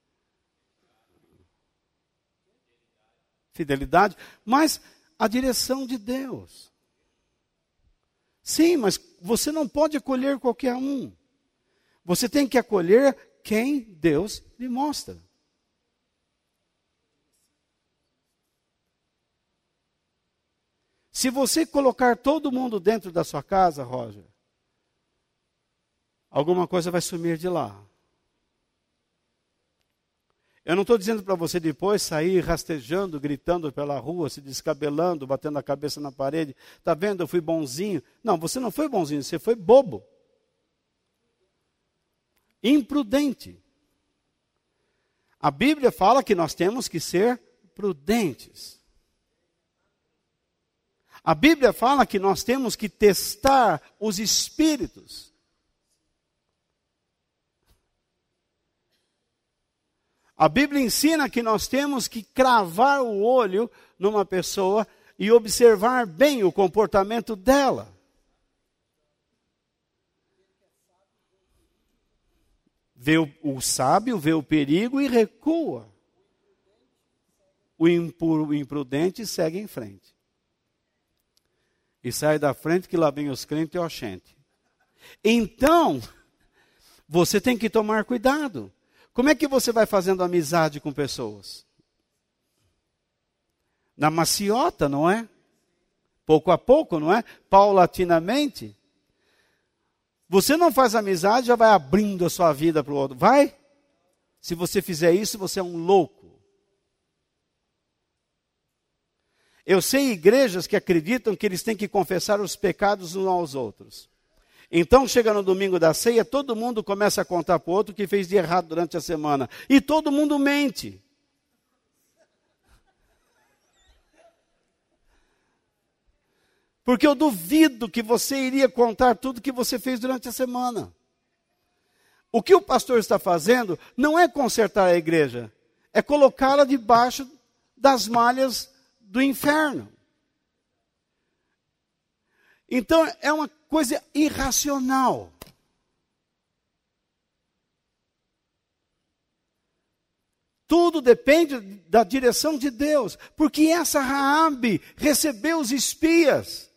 Fidelidade, mas a direção de Deus. Sim, mas você não pode acolher qualquer um. Você tem que acolher quem Deus lhe mostra. Se você colocar todo mundo dentro da sua casa, Roger, alguma coisa vai sumir de lá. Eu não estou dizendo para você depois sair rastejando, gritando pela rua, se descabelando, batendo a cabeça na parede. Está vendo, eu fui bonzinho. Não, você não foi bonzinho, você foi bobo. Imprudente. A Bíblia fala que nós temos que ser prudentes. A Bíblia fala que nós temos que testar os espíritos. A Bíblia ensina que nós temos que cravar o olho numa pessoa e observar bem o comportamento dela. Vê o sábio, vê o perigo e recua. O imprudente segue em frente. E sai da frente que lá vem os crentes e o oxente. Então, você tem que tomar cuidado. Como é que você vai fazendo amizade com pessoas? Na maciota, não é? Pouco a pouco, não é? Paulatinamente. Você não faz amizade, já vai abrindo a sua vida para o outro. Vai? Se você fizer isso, você é um louco. Eu sei igrejas que acreditam que eles têm que confessar os pecados uns aos outros. Então, chega no domingo da ceia, todo mundo começa a contar para o outro o que fez de errado durante a semana. E todo mundo mente. Porque eu duvido que você iria contar tudo que você fez durante a semana. O que o pastor está fazendo não é consertar a igreja, é colocá-la debaixo das malhas do inferno. Então, é uma coisa irracional. Tudo depende da direção de Deus. Porque essa Raabe recebeu os espias.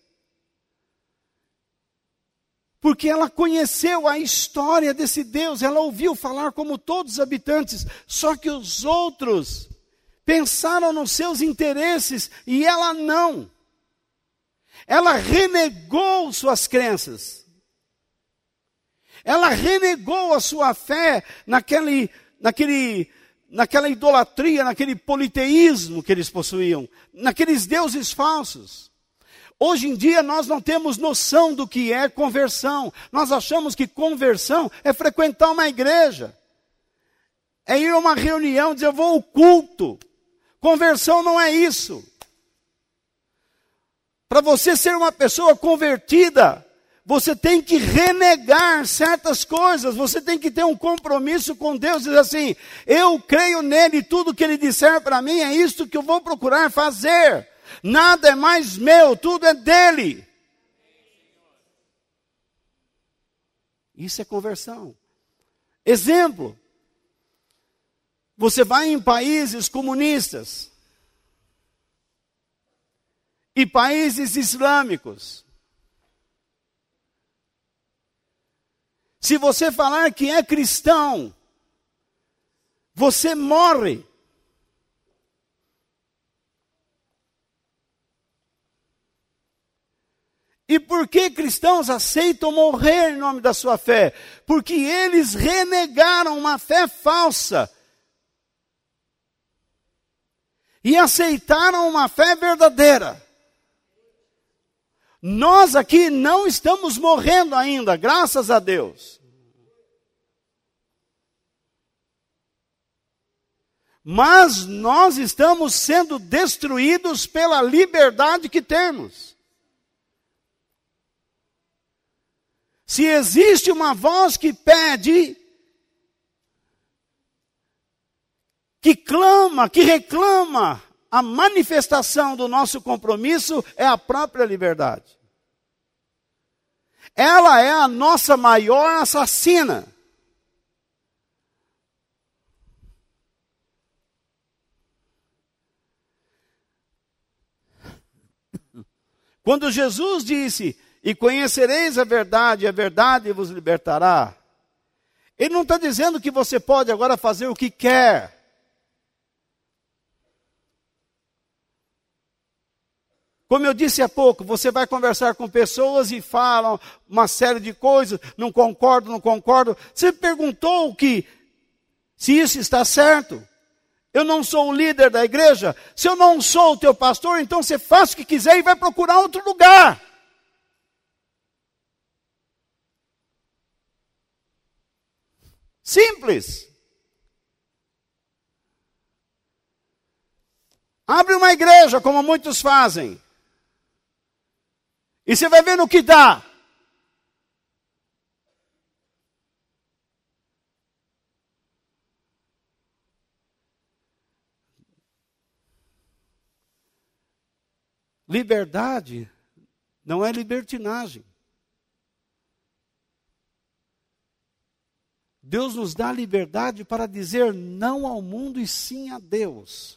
Porque ela conheceu a história desse Deus. Ela ouviu falar como todos os habitantes. Só que os outros pensaram nos seus interesses e ela não. Ela renegou suas crenças. Ela renegou a sua fé naquela idolatria, naquele politeísmo que eles possuíam, naqueles deuses falsos. Hoje em dia nós não temos noção do que é conversão. Nós achamos que conversão é frequentar uma igreja, é ir a uma reunião, dizer eu vou ao culto. Conversão não é isso. Para você ser uma pessoa convertida, você tem que renegar certas coisas, você tem que ter um compromisso com Deus, dizer assim, eu creio nele, tudo que ele disser para mim é isto que eu vou procurar fazer. Nada é mais meu, tudo é dele. Isso é conversão. Exemplo, você vai em países comunistas e países islâmicos. Se você falar que é cristão, você morre. E por que cristãos aceitam morrer em nome da sua fé? Porque eles renegaram uma fé falsa e aceitaram uma fé verdadeira. Nós aqui não estamos morrendo ainda, graças a Deus. Mas nós estamos sendo destruídos pela liberdade que temos. Se existe uma voz que pede, que clama, que reclama a manifestação do nosso compromisso, é a própria liberdade. Ela é a nossa maior assassina. Quando Jesus disse, e conhecereis a verdade vos libertará. Ele não está dizendo que você pode agora fazer o que quer. Como eu disse há pouco, você vai conversar com pessoas e falam uma série de coisas, não concordo. Você perguntou se isso está certo? Eu não sou o líder da igreja. Se eu não sou o teu pastor, então você faz o que quiser e vai procurar outro lugar. Simples. Abre uma igreja, como muitos fazem. E você vai ver no que dá. Liberdade não é libertinagem. Deus nos dá liberdade para dizer não ao mundo e sim a Deus.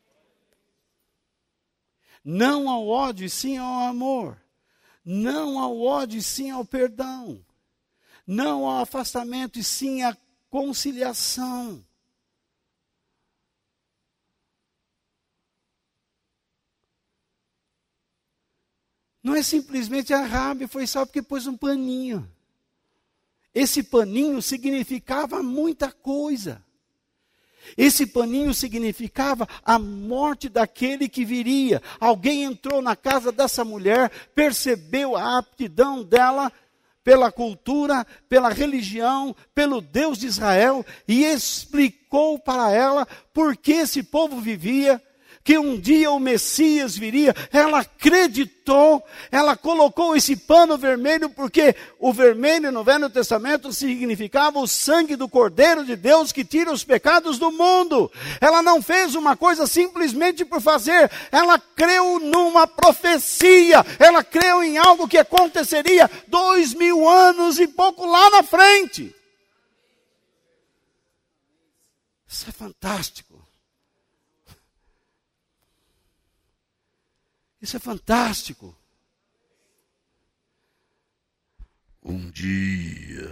Não ao ódio e sim ao amor. Não ao ódio e sim ao perdão. Não ao afastamento e sim à conciliação. Não é simplesmente a Raabe, foi só porque pôs um paninho. Esse paninho significava muita coisa. Esse paninho significava a morte daquele que viria. Alguém entrou na casa dessa mulher, percebeu a aptidão dela pela cultura, pela religião, pelo Deus de Israel e explicou para ela por que esse povo vivia, que um dia o Messias viria. Ela acreditou, ela colocou esse pano vermelho, porque o vermelho no Velho Testamento significava o sangue do Cordeiro de Deus que tira os pecados do mundo. Ela não fez uma coisa simplesmente por fazer, ela creu numa profecia, ela creu em algo que aconteceria 2000 anos e pouco lá na frente. Isso é fantástico. Isso é fantástico. Um dia,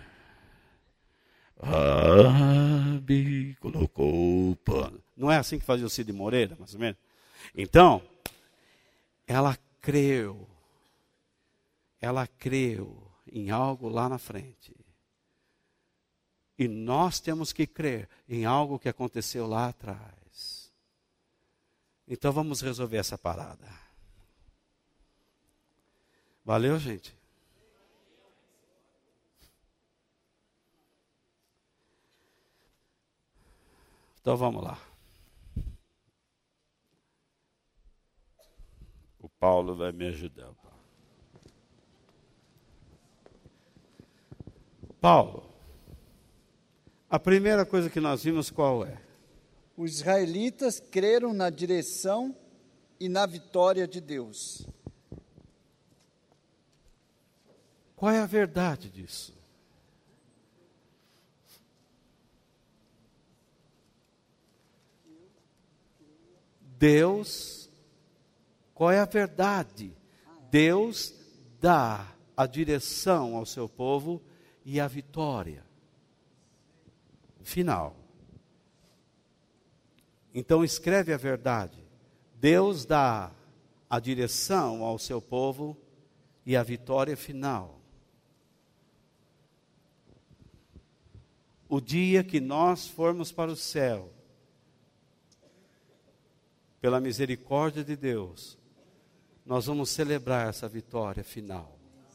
Raabe colocou o pano. Não é assim que fazia o Cid Moreira, mais ou menos? Então, ela creu em algo lá na frente. E nós temos que crer em algo que aconteceu lá atrás. Então vamos resolver essa parada. Valeu, gente? Então vamos lá. O Paulo vai me ajudar. Paulo, a primeira coisa que nós vimos qual é? Os israelitas creram na direção e na vitória de Deus. Qual é a verdade disso? Deus, qual é a verdade? Deus dá a direção ao seu povo e a vitória final. Então escreve a verdade. Deus dá a direção ao seu povo e a vitória final. O dia que nós formos para o céu, pela misericórdia de Deus, nós vamos celebrar essa vitória final.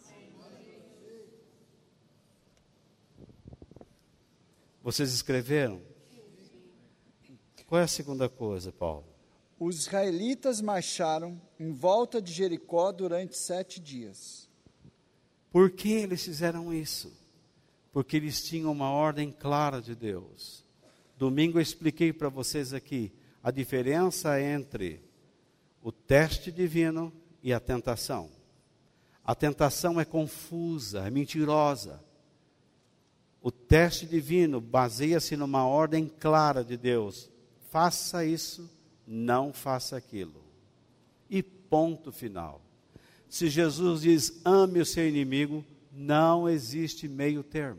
Vocês escreveram? Qual é a segunda coisa, Paulo? Os israelitas marcharam em volta de Jericó durante 7 dias. Por que eles fizeram isso? Porque eles tinham uma ordem clara de Deus. Domingo eu expliquei para vocês aqui a diferença entre o teste divino e a tentação. A tentação é confusa, é mentirosa. O teste divino baseia-se numa ordem clara de Deus. Faça isso, não faça aquilo. E ponto final. Se Jesus diz, ame o seu inimigo, não existe meio termo.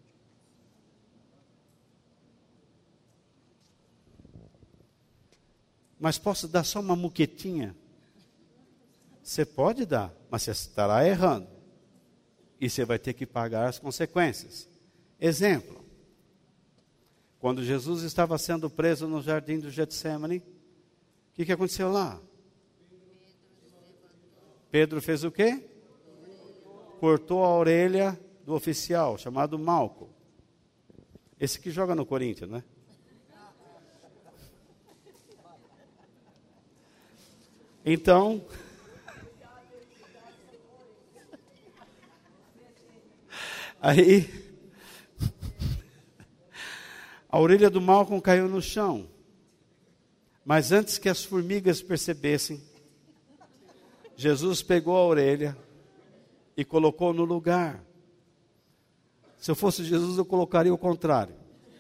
Mas posso dar só uma muquetinha? Você pode dar, mas você estará errando. E você vai ter que pagar as consequências. Exemplo, quando Jesus estava sendo preso no jardim do Getsemane, o que aconteceu lá? Pedro fez o quê? Cortou a orelha do oficial, chamado Malco. Esse que joga no Corinthians, né? Então, aí, a orelha do Malcolm caiu no chão. Mas antes que as formigas percebessem, Jesus pegou a orelha e colocou no lugar. Se eu fosse Jesus, eu colocaria o contrário.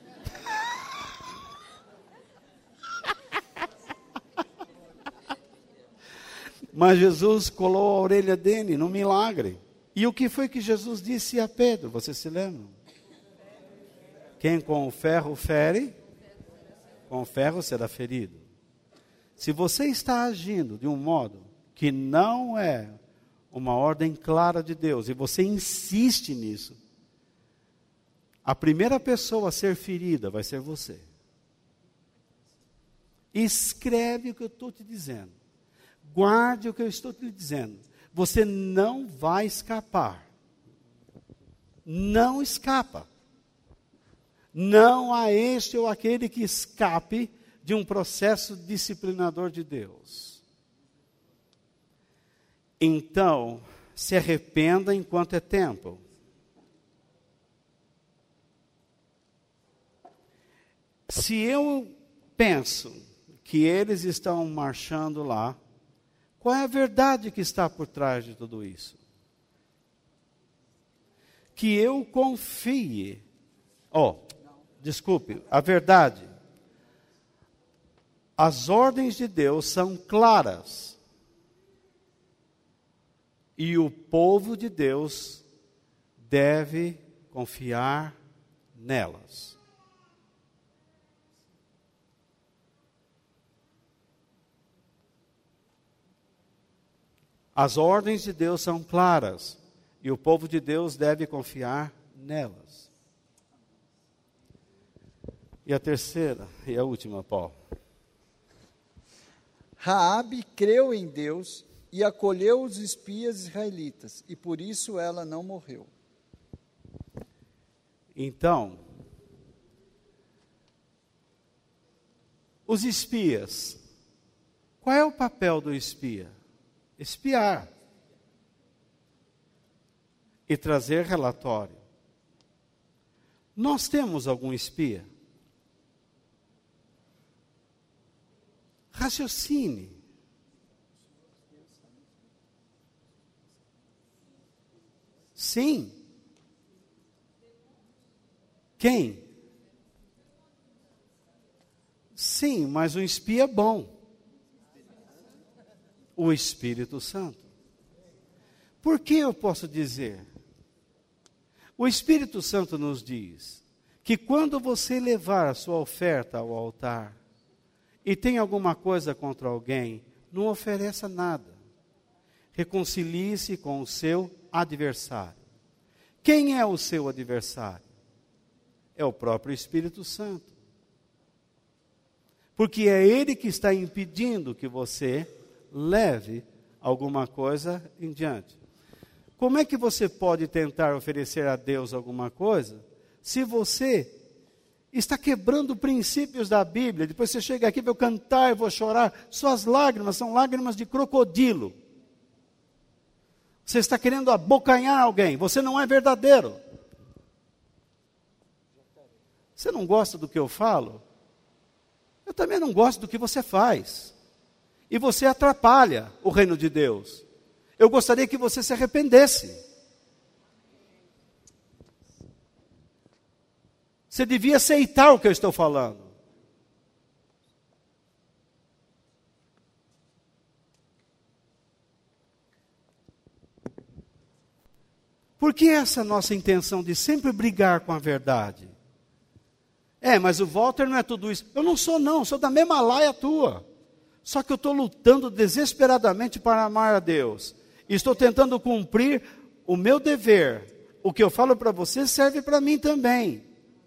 Mas Jesus colou a orelha dele num milagre. E o que foi que Jesus disse a Pedro? Vocês se lembram? Quem com o ferro fere, com o ferro será ferido. Se você está agindo de um modo que não é uma ordem clara de Deus, e você insiste nisso, a primeira pessoa a ser ferida vai ser você. Escreve o que eu estou te dizendo. Guarde o que eu estou te dizendo. Você não vai escapar. Não escapa. Não há este ou aquele que escape de um processo disciplinador de Deus. Então, se arrependa enquanto é tempo. Se eu penso que eles estão marchando lá, qual é a verdade que está por trás de tudo isso? Que eu confie. Desculpe, a verdade. As ordens de Deus são claras. E o povo de Deus deve confiar nelas. As ordens de Deus são claras e o povo de Deus deve confiar nelas. E a terceira e a última, Paulo. Raabe creu em Deus e acolheu os espias israelitas, e por isso ela não morreu. Então, os espias, qual é o papel do espia? Espiar e trazer relatório. Nós temos algum espia? Raciocine. Sim. Quem? Sim, mas um espia bom. O Espírito Santo. Por que eu posso dizer? O Espírito Santo nos diz que quando você levar a sua oferta ao altar e tem alguma coisa contra alguém, não ofereça nada. Reconcilie-se com o seu adversário. Quem é o seu adversário? É o próprio Espírito Santo. Porque é ele que está impedindo que você leve alguma coisa em diante. Como é que você pode tentar oferecer a Deus alguma coisa se você está quebrando princípios da Bíblia? Depois você chega aqui, vou cantar, vou chorar. Suas lágrimas são lágrimas de crocodilo. Você está querendo abocanhar alguém. Você não é verdadeiro. Você não gosta do que eu falo? Eu também não gosto do que você faz. E você atrapalha o reino de Deus. Eu gostaria que você se arrependesse. Você devia aceitar o que eu estou falando. Por que essa nossa intenção de sempre brigar com a verdade? Mas o Walter não é tudo isso. Eu não sou não, sou da mesma laia tua. Só que eu estou lutando desesperadamente para amar a Deus. E estou tentando cumprir o meu dever. O que eu falo para você serve para mim também.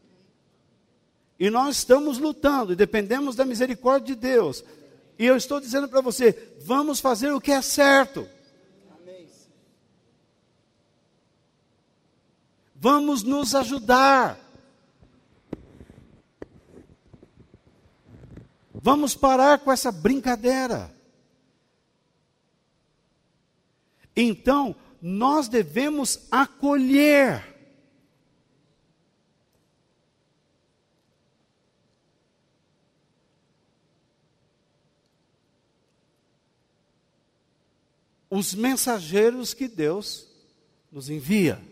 E nós estamos lutando e dependemos da misericórdia de Deus. E eu estou dizendo para você, vamos fazer o que é certo. Vamos nos ajudar. Vamos parar com essa brincadeira. Então, nós devemos acolher. Os mensageiros que Deus nos envia.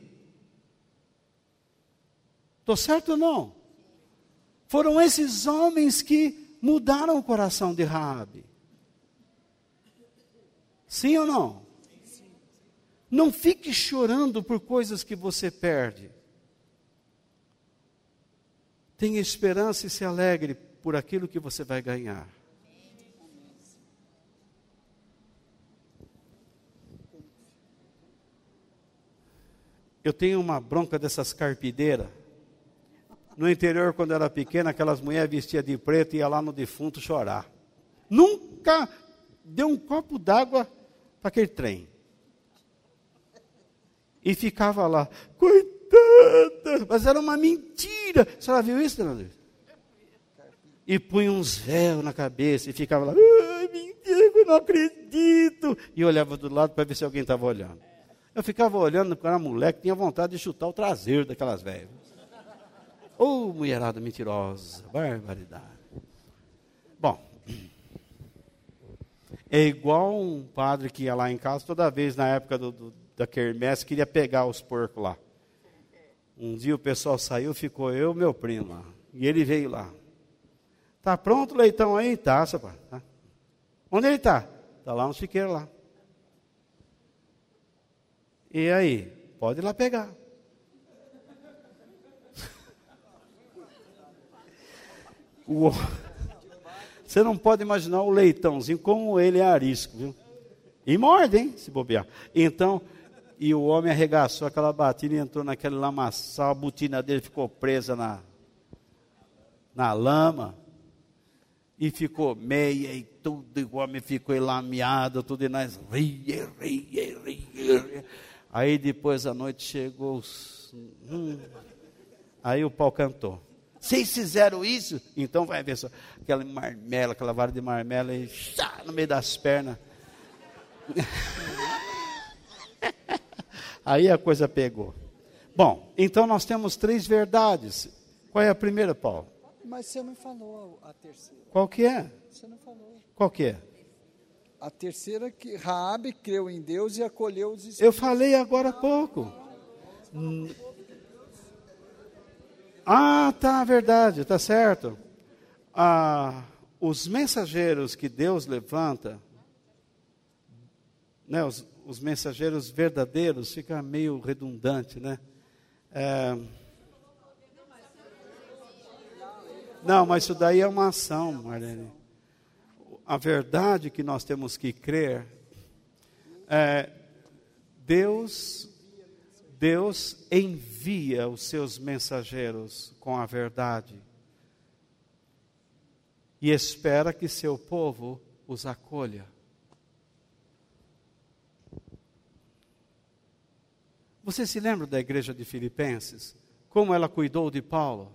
Estou certo ou não? Foram esses homens que mudaram o coração de Raabe. Sim ou não? Não fique chorando por coisas que você perde. Tenha esperança e se alegre por aquilo que você vai ganhar. Eu tenho uma bronca dessas carpideiras. No interior, quando eu era pequena, aquelas mulheres vestiam de preto e iam lá no defunto chorar. Nunca deu um copo d'água para aquele trem. E ficava lá, coitada, mas era uma mentira. A senhora viu isso, dona Luiz? E punha uns véus na cabeça e ficava lá, ai, mentira, eu não acredito. E olhava do lado para ver se alguém estava olhando. Eu ficava olhando para a mulher que tinha vontade de chutar o traseiro daquelas velhas. Mulherada mentirosa, barbaridade. Bom, é igual um padre que ia lá em casa, toda vez na época da quermesse, queria pegar os porcos lá. Um dia o pessoal saiu, ficou eu e meu primo lá. E ele veio lá. Tá pronto o leitão aí? Tá, rapaz. Tá. Onde ele tá? Tá lá no chiqueiro lá. E aí? Pode ir lá pegar. Você não pode imaginar o leitãozinho, como ele é arisco, viu? E morde, hein, se bobear. Então, e o homem arregaçou aquela batina e entrou naquele lamaçal, a botina dele ficou presa na lama, e ficou meia e tudo, o homem ficou enlameado, tudo, e nós ria. Aí depois a noite chegou, aí o pau cantou. Vocês fizeram isso? Então vai ver só, aquela marmela, aquela vara de marmela, e no meio das pernas. Aí a coisa pegou. Bom, então nós temos 3 verdades. Qual é a primeira, Paulo? Mas você não falou a terceira. Qual que é? Você não falou. Qual que é? A terceira, que Raabe creu em Deus e acolheu os espias. Eu falei agora há pouco. Ah, tá, verdade, tá certo. Os mensageiros que Deus levanta, né, os mensageiros verdadeiros, fica meio redundante, né? Não, mas isso daí é uma ação, Marlene. A verdade que nós temos que crer é Deus envia os seus mensageiros com a verdade e espera que seu povo os acolha. Você se lembra da igreja de Filipenses? Como ela cuidou de Paulo?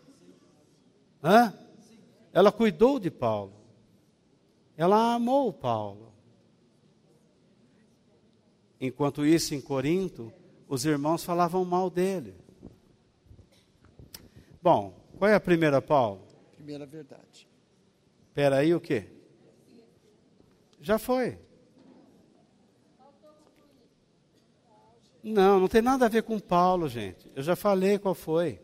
Ela cuidou de Paulo. Ela amou Paulo. Enquanto isso, em Corinto, os irmãos falavam mal dele. Bom, qual é a primeira, Paulo? Primeira verdade. Espera aí, o quê? Já foi. Não tem nada a ver com Paulo, gente. Eu já falei qual foi.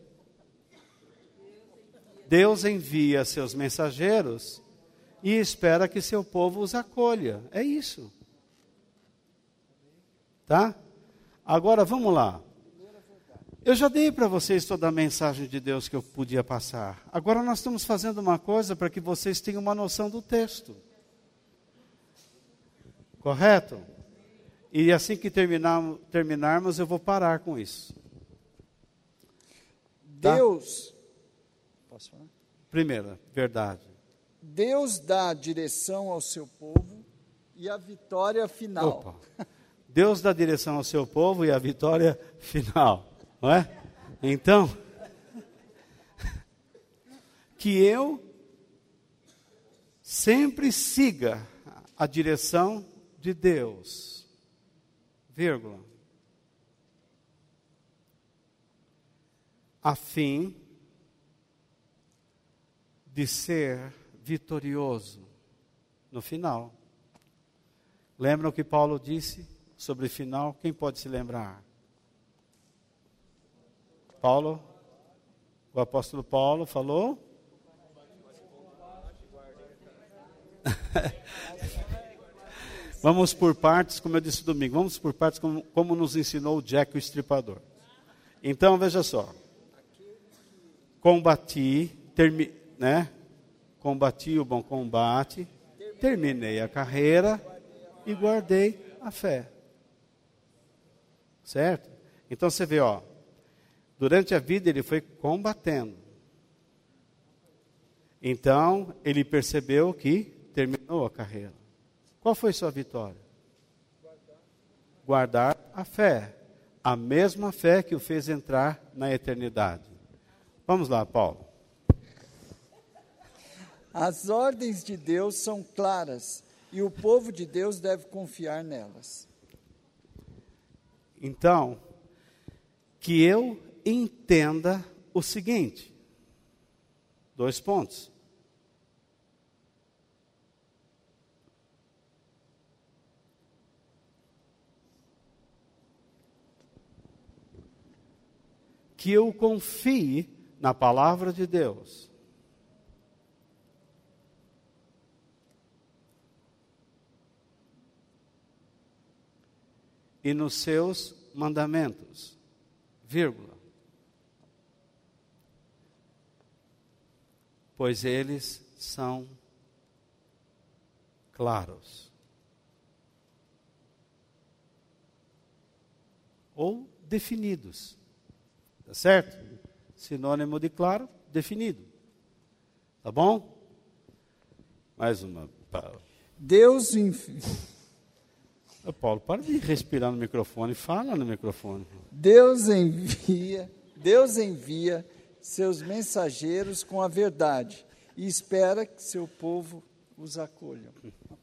Deus envia seus mensageiros e espera que seu povo os acolha. É isso. Tá? Agora, vamos lá. Eu já dei para vocês toda a mensagem de Deus que eu podia passar. Agora nós estamos fazendo uma coisa para que vocês tenham uma noção do texto. Correto? E assim que terminarmos, eu vou parar com isso. Tá? Deus... Posso falar? Primeira, verdade. Deus dá direção ao seu povo e a vitória final. Opa. Deus dá direção ao seu povo e a vitória final, não é? Então, que eu sempre siga a direção de Deus, vírgula, a fim de ser vitorioso no final. Lembram o que Paulo disse sobre o final? Quem pode se lembrar? Paulo, o apóstolo Paulo falou? Vamos por partes, como eu disse domingo, vamos por partes como nos ensinou o Jack o Estripador. Então, veja só. Combati o bom combate, terminei a carreira e guardei a fé. Certo? Então você vê, durante a vida ele foi combatendo. Então ele percebeu que terminou a carreira. Qual foi sua vitória? Guardar a fé. A mesma fé que o fez entrar na eternidade. Vamos lá, Paulo. As ordens de Deus são claras e o povo de Deus deve confiar nelas. Então, que eu entenda o seguinte. 2 pontos. Que eu confie na palavra de Deus. E nos seus mandamentos, vírgula. Pois eles são claros. Ou definidos. Tá certo? Sinônimo de claro, definido. Tá bom? Mais uma. Deus envia. Ô Paulo, para de respirar no microfone, fala no microfone. Deus envia seus mensageiros com a verdade e espera que seu povo os acolha.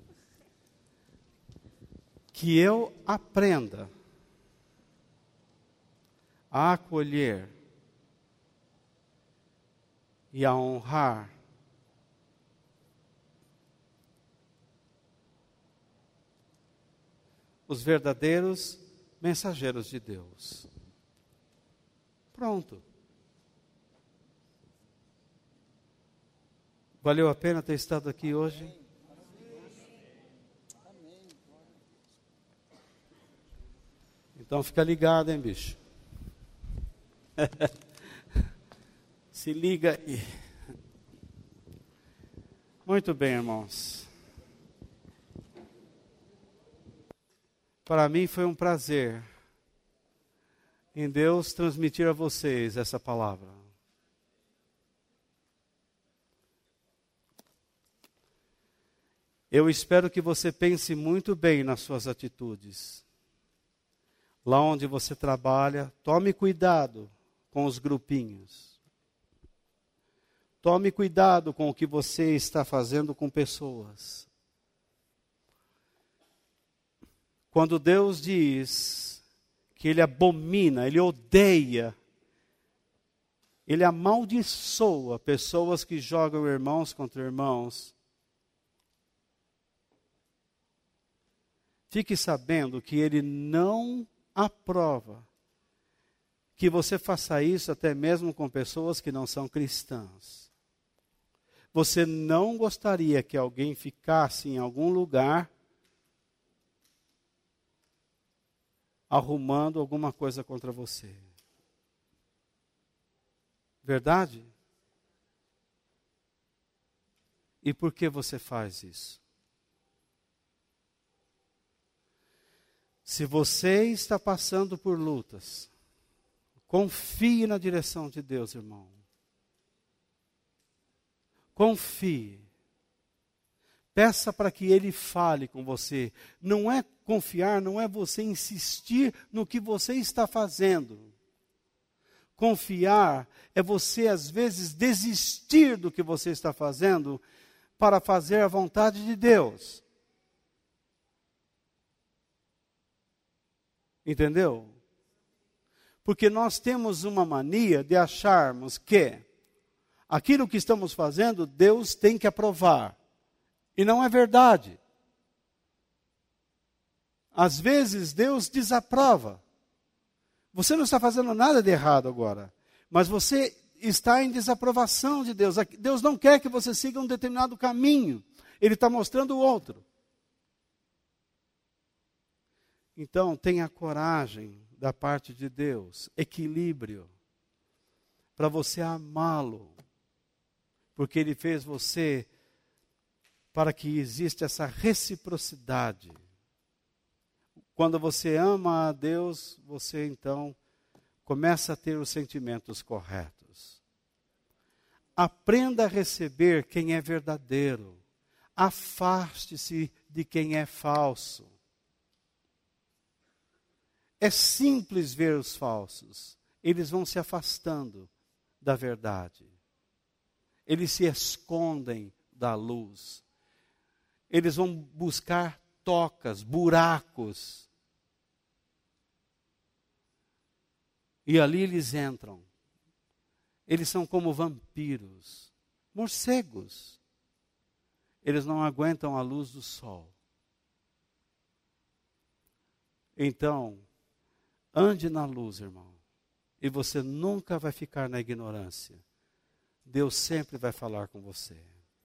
Que eu aprenda a acolher e a honrar os verdadeiros mensageiros de Deus. Pronto. Valeu a pena ter estado aqui hoje? Então fica ligado, hein, bicho? Se liga aí. Muito bem, irmãos. Para mim foi um prazer em Deus transmitir a vocês essa palavra. Eu espero que você pense muito bem nas suas atitudes. Lá onde você trabalha, tome cuidado com os grupinhos. Tome cuidado com o que você está fazendo com pessoas. Quando Deus diz que Ele abomina, Ele odeia, Ele amaldiçoa pessoas que jogam irmãos contra irmãos, fique sabendo que Ele não aprova que você faça isso até mesmo com pessoas que não são cristãs. Você não gostaria que alguém ficasse em algum lugar arrumando alguma coisa contra você. Verdade? E por que você faz isso? Se você está passando por lutas, confie na direção de Deus, irmão. Confie. Peça para que Ele fale com você. Não é confiar, não é você insistir no que você está fazendo. Confiar é você, às vezes, desistir do que você está fazendo para fazer a vontade de Deus. Entendeu? Porque nós temos uma mania de acharmos que aquilo que estamos fazendo, Deus tem que aprovar. E não é verdade. Às vezes, Deus desaprova. Você não está fazendo nada de errado agora, mas você está em desaprovação de Deus. Deus não quer que você siga um determinado caminho. Ele está mostrando o outro. Então, tenha coragem da parte de Deus, equilíbrio, para você amá-lo, porque Ele fez você para que exista essa reciprocidade. Quando você ama a Deus, você então começa a ter os sentimentos corretos. Aprenda a receber quem é verdadeiro. Afaste-se de quem é falso. É simples ver os falsos. Eles vão se afastando da verdade. Eles se escondem da luz. Eles vão buscar tocas, buracos. E ali eles entram. Eles são como vampiros, morcegos. Eles não aguentam a luz do sol. Então, ande na luz, irmão. E você nunca vai ficar na ignorância. Deus sempre vai falar com você.